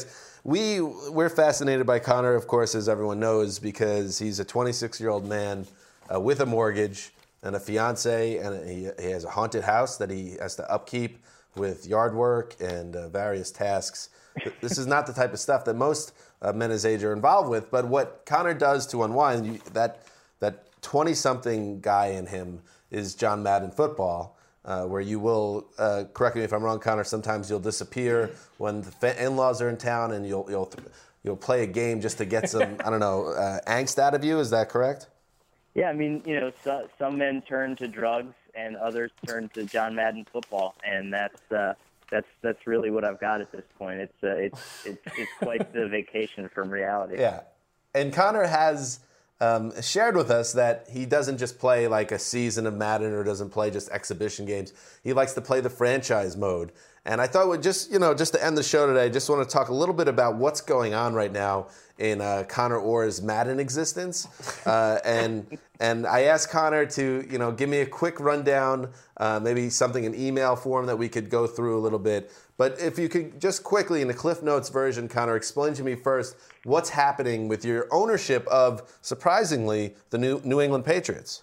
S2: we we're fascinated by Connor, of course, as everyone knows, because he's a twenty-six-year-old man uh, with a mortgage and a fiance, and he, he has a haunted house that he has to upkeep with yard work and uh, various tasks. This is not the type of stuff that most uh, men his age are involved with, but what Connor does to unwind, you, that that twenty-something guy in him is John Madden football, uh, where you will, uh, correct me if I'm wrong, Connor, sometimes you'll disappear when the fa- in-laws are in town and you'll you'll you'll play a game just to get some, I don't know, uh, angst out of you. Is that correct?
S7: Yeah, I mean, you know, so, some men turn to drugs and others turn to John Madden football, and that's uh, that's that's really what I've got at this point. It's uh, it's it's it's quite the vacation from reality.
S2: Yeah, and Connor has um, shared with us that he doesn't just play like a season of Madden or doesn't play just exhibition games. He likes to play the franchise mode. And I thought we'd just, you know, just to end the show today, just want to talk a little bit about what's going on right now in uh, Connor Orr's Madden existence. Uh, and and I asked Connor to, you know, give me a quick rundown, uh, maybe something in email form that we could go through a little bit. But if you could just quickly, in the Cliff Notes version, Connor, explain to me first what's happening with your ownership of, surprisingly, the New New England Patriots.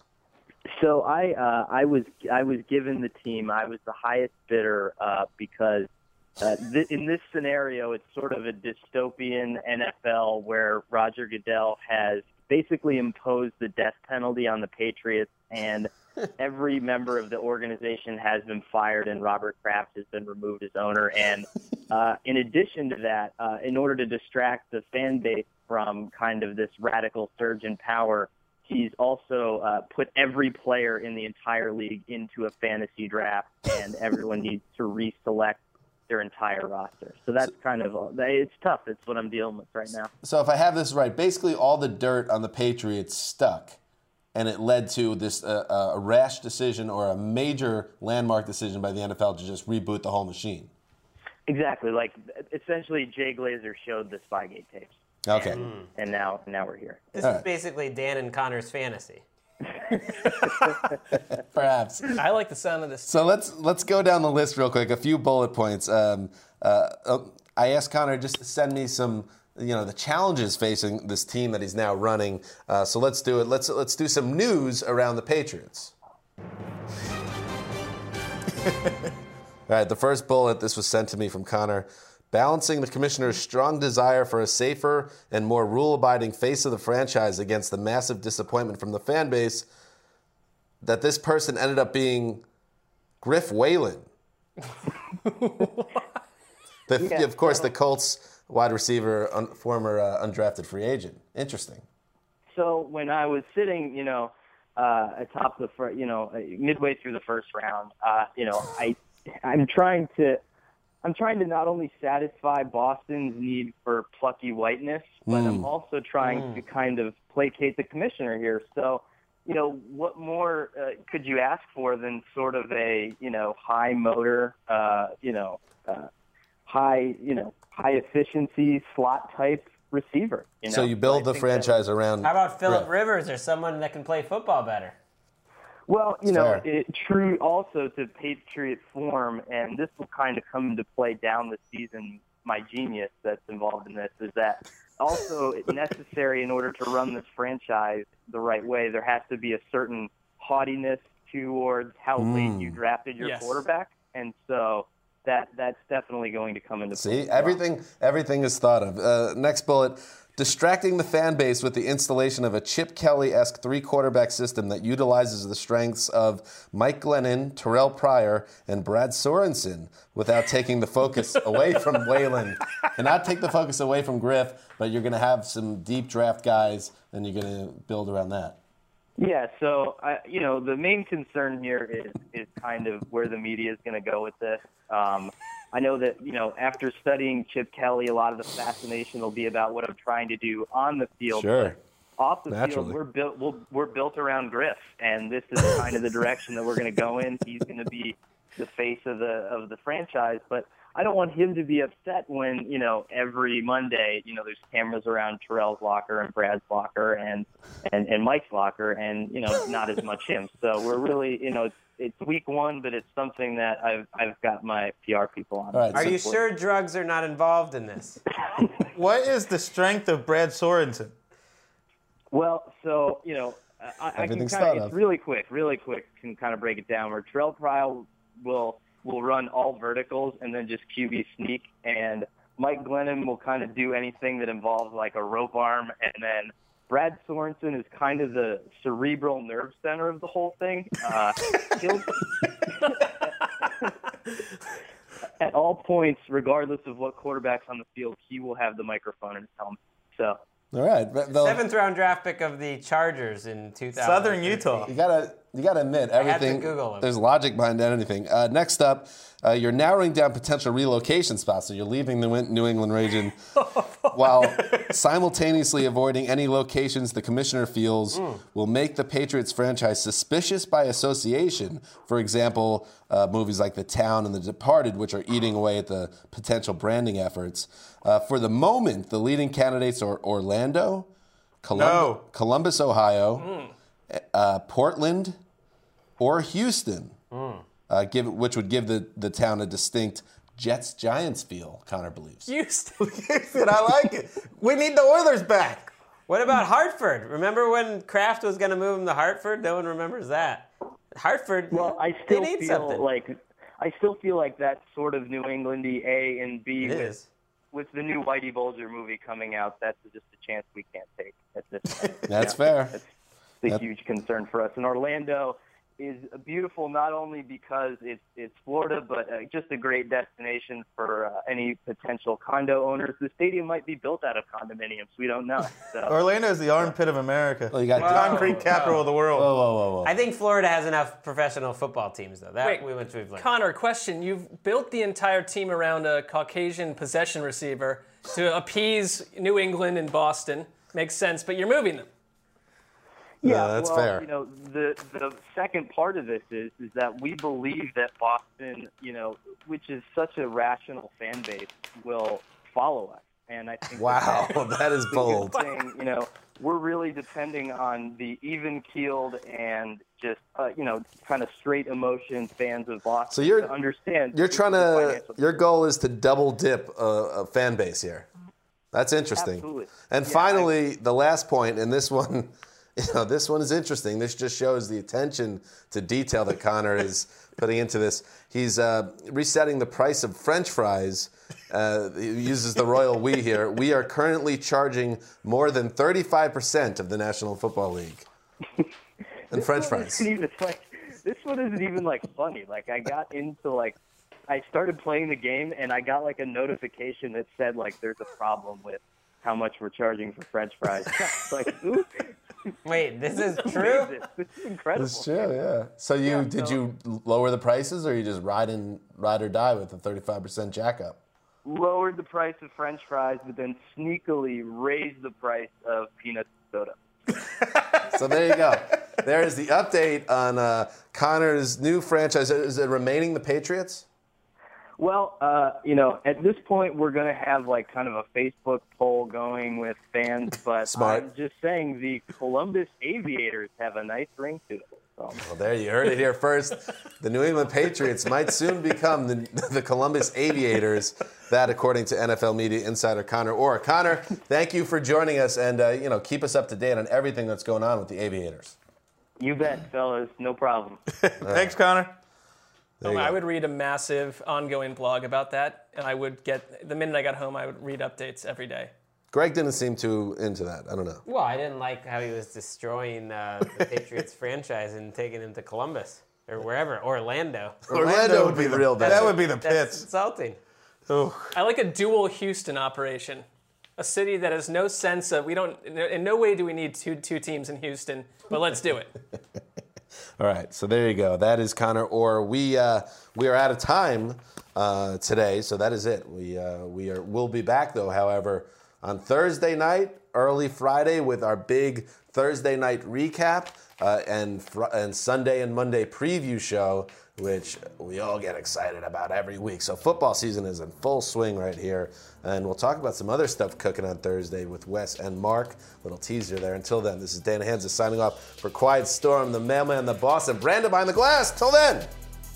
S7: So I uh, I was I was given the team. I was the highest bidder uh, because uh, th- in this scenario, it's sort of a dystopian N F L where Roger Goodell has basically imposed the death penalty on the Patriots, and every member of the organization has been fired, and Robert Kraft has been removed as owner. And uh, in addition to that, uh, in order to distract the fan base from kind of this radical surge in power, he's also uh, put every player in the entire league into a fantasy draft, and everyone needs to reselect their entire roster. So that's kind of, it's tough. It's what I'm dealing with right now.
S2: So if I have this right, basically all the dirt on the Patriots stuck, and it led to this uh, uh, a rash decision or a major landmark decision by the N F L to just reboot the whole machine.
S7: Exactly. Like, essentially, Jay Glazer showed the Spygate tapes.
S2: Okay.
S7: And, and now now we're here.
S5: This
S2: All
S5: is
S2: right.
S5: basically Dan and Connor's fantasy.
S2: Perhaps.
S4: I like the sound of this.
S2: So let's let's go down the list real quick. A few bullet points. Um, uh, uh, I asked Connor just to send me some, you know, the challenges facing this team that he's now running. Uh, so let's do it. Let's let's do some news around the Patriots. All right. The first bullet. This was sent to me from Connor. Balancing the commissioner's strong desire for a safer and more rule-abiding face of the franchise against the massive disappointment from the fan base, that this person ended up being Griff Whalen. the,
S7: Yeah,
S2: of course,
S7: so-
S2: the Colts wide receiver, un, former uh, undrafted free agent. Interesting.
S7: So when I was sitting, you know, uh, atop the, fir- you know, uh, midway through the first round, uh, you know, I, I'm trying to, I'm trying to not only satisfy Boston's need for plucky whiteness, but
S2: Mm.
S7: I'm also trying mm. to kind of placate the commissioner here. So, you know, what more uh, could you ask for than sort of a, you know, high motor, uh, you know, uh, high, you know, high efficiency slot type receiver. You know?
S2: So you build
S7: I
S2: the
S7: think
S2: franchise around.
S5: How about Phillip
S2: Griff.
S5: Rivers or someone that can play football better?
S7: Well, you know,
S2: Fair.
S7: it, true also to Patriot form, and this will kind of come into play down the season, my genius that's involved in this, is that also necessary in order to run this franchise the right way, there has to be a certain haughtiness towards how
S2: Mm.
S7: late you drafted your
S4: Yes.
S7: quarterback. And so that that's definitely going to come into play.
S2: See,
S7: as well.
S2: everything everything is thought of. Uh, next bullet. Distracting the fan base with the installation of a Chip Kelly-esque three-quarterback system that utilizes the strengths of Mike Glennon, Terrell Pryor, and Brad Sorensen without taking the focus away from Whalen. And not take the focus away from Griff, but you're going to have some deep draft guys, and you're going to build around that.
S7: Yeah, so I, you know, the main concern here is is kind of where the media is going to go with this. Um, I know that, you know, after studying Chip Kelly, a lot of the fascination will be about what I'm trying to do on the field.
S2: Sure.
S7: But off the
S2: Naturally.
S7: field, we're built we'll, we're built around Griff, and this is kind of the direction that we're going to go in. He's going to be the face of the of the franchise, but I don't want him to be upset when, you know, every Monday, you know, there's cameras around Terrell's locker and Brad's locker and, and, and Mike's locker and, you know, not as much him. So we're really, you know, it's week one, but it's something that I've I've got my P R people on.
S2: All right,
S5: Are
S2: so-
S5: you sure drugs are not involved in this?
S3: What is the strength of Brad Sorensen?
S7: Well, so you know, I, I can
S2: Everything's
S7: kind
S2: thought
S7: of
S2: of.
S7: it's really quick, really quick. Can kind of break it down. Where Terrell Pryor will will run all verticals and then just Q B sneak, and Mike Glennon will kind of do anything that involves like a rope arm, and then Brad Sorensen is kind of the cerebral nerve center of the whole thing. Uh, he'll, at all points, regardless of what quarterback's on the field, he will have the microphone in his helmet. So.
S2: All right. but they'll-
S5: Seventh round draft pick of the Chargers in two thousand.
S3: Southern Utah.
S2: You gotta, you gotta admit
S5: had to
S2: everything.
S5: Google him.
S2: There's logic behind anything. Uh, next up, uh, you're narrowing down potential relocation spots. So you're leaving the Win- New England region while simultaneously avoiding any locations the commissioner feels
S5: Mm.
S2: will make the Patriots franchise suspicious by association. For example, uh, movies like The Town and The Departed, which are eating away at the potential branding efforts. Uh, for the moment, the leading candidates are Orlando, Colum-
S3: No.
S2: Columbus, Ohio, uh, Portland, or Houston, uh, give, which would give the, the town a distinct Jets-Giants feel, Connor believes.
S4: Houston.
S3: Houston, I like it. We need the Oilers back.
S5: What about Hartford? Remember when Kraft was going to move him to Hartford? No one remembers that. Hartford,
S7: Well, I
S5: they
S7: still
S5: need
S7: feel
S5: something.
S7: like I still feel like that's sort of New Englandy A and B
S5: It
S7: with,
S5: is.
S7: with the new Whitey Bulger movie coming out. That's just a chance we can't take at this point.
S2: That's
S7: Yeah,
S2: fair.
S7: That's the
S2: That-
S7: huge concern for us. And Orlando is beautiful not only because it's it's Florida, but uh, just a great destination for uh, any potential condo owners. The stadium might be built out of condominiums. We don't know. So.
S3: Orlando is the armpit of America.
S2: Well, you got
S3: Concrete capital of the world.
S2: Whoa, whoa, whoa, whoa.
S5: I think Florida has enough professional football teams, though. That
S4: Wait,
S5: we went we've learned.
S4: Connor, question. You've built the entire team around a Caucasian possession receiver to appease New England and Boston. Makes sense, but you're moving them.
S7: Yeah,
S2: that's
S7: well,
S2: fair.
S7: You know, the the second part of this is is that we believe that Boston, you know, which is such a rational fan base, will follow us. And I think
S2: Wow,
S7: that
S2: that is
S7: that's a
S2: bold.
S7: good thing. You know, we're really depending on the even-keeled and just uh, you know, kind of straight emotion fans of Boston
S2: So you're-
S7: to understand.
S2: You're trying
S7: the
S2: to.
S7: financial-
S2: Your goal is to double dip a, a fan base here. That's interesting.
S7: Absolutely.
S2: And
S7: Yeah,
S2: finally, the last point, and this one, you know, this one is interesting. This just shows the attention to detail that Connor is putting into this. He's uh, resetting the price of French fries. Uh, he uses the royal we here. We are currently charging more than thirty-five percent of the National Football League. And French
S7: one
S2: fries.
S7: isn't even like this one isn't even like funny. Like I got into like I started playing the game and I got like a notification that said like there's a problem with how much we're charging for French fries. like ooh,
S5: Wait, this is
S7: this
S5: true?
S7: is- this is incredible.
S2: That's true, yeah. So you
S7: Yeah,
S2: did
S7: so-
S2: you lower the prices, or you just ride and ride or die with a thirty-five percent jack up?
S7: Lowered the price of French fries, but then sneakily raised the price of peanut soda.
S2: So there you go. There is the update on uh, Connor's new franchise. Is it remaining the Patriots?
S7: Well, uh, you know, at this point, we're going to have like kind of a Facebook poll going with fans, but
S2: Smart.
S7: I'm just saying the Columbus Aviators have a nice ring to them. So.
S2: Well, there you heard it here first. The New England Patriots might soon become the, the Columbus Aviators. That, according to N F L media insider Connor Orr. Connor, thank you for joining us, and uh, you know, keep us up to date on everything that's going on with the Aviators.
S7: You bet, fellas. No problem.
S3: Thanks, Connor.
S2: There you
S4: I
S2: go.
S4: would read a massive ongoing blog about that, and I would get, the minute I got home, I would read updates every day.
S2: Greg didn't seem too into that. I don't know.
S5: Well, I didn't like how he was destroying uh, the Patriots franchise and taking him to Columbus or wherever, Orlando.
S2: Orlando would be
S3: the,
S2: real bad.
S3: That would be the
S5: That's
S3: pits.
S5: insulting.
S3: Ooh.
S4: I like a dual Houston operation. A city that has no sense of, we don't, in no way do we need two, two teams in Houston, but let's do it.
S2: All right, so there you go. That is Connor Orr. We uh, we are out of time uh, today, so that is it. We uh, we are we'll be back though. However, on Thursday night early Friday with our big Thursday night recap uh, and fr- and Sunday and Monday preview show, which we all get excited about every week. So football season is in full swing right here. And we'll talk about some other stuff cooking on Thursday with Wes and Mark. Little teaser there. Until then, this is Dana Hanzus signing off for Quiet Storm, the mailman, the boss, and Brandon behind the glass. Till then.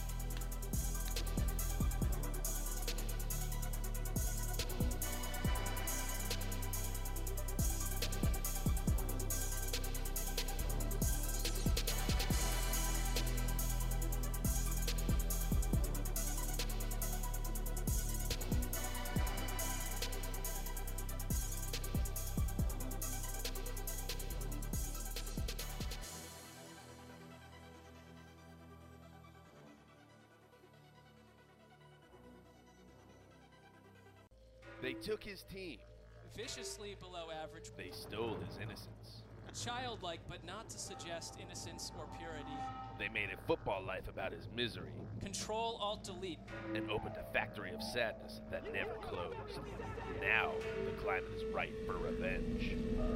S1: They took his team.
S8: Viciously below average.
S1: They stole his innocence.
S8: Childlike, but not to suggest innocence or purity.
S1: They made a football life about his misery.
S8: Control, Alt, Delete.
S1: And opened a factory of sadness that never closed. Now, the climate is ripe for revenge.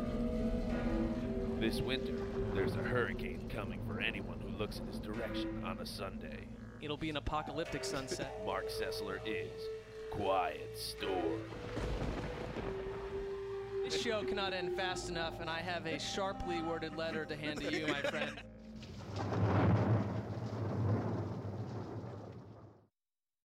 S1: This winter, there's a hurricane coming for anyone who looks in his direction on a Sunday.
S8: It'll be an apocalyptic sunset.
S1: Mark Sessler is Quiet Storm.
S8: This show cannot end fast enough, and I have a sharply worded letter to hand to you, my friend.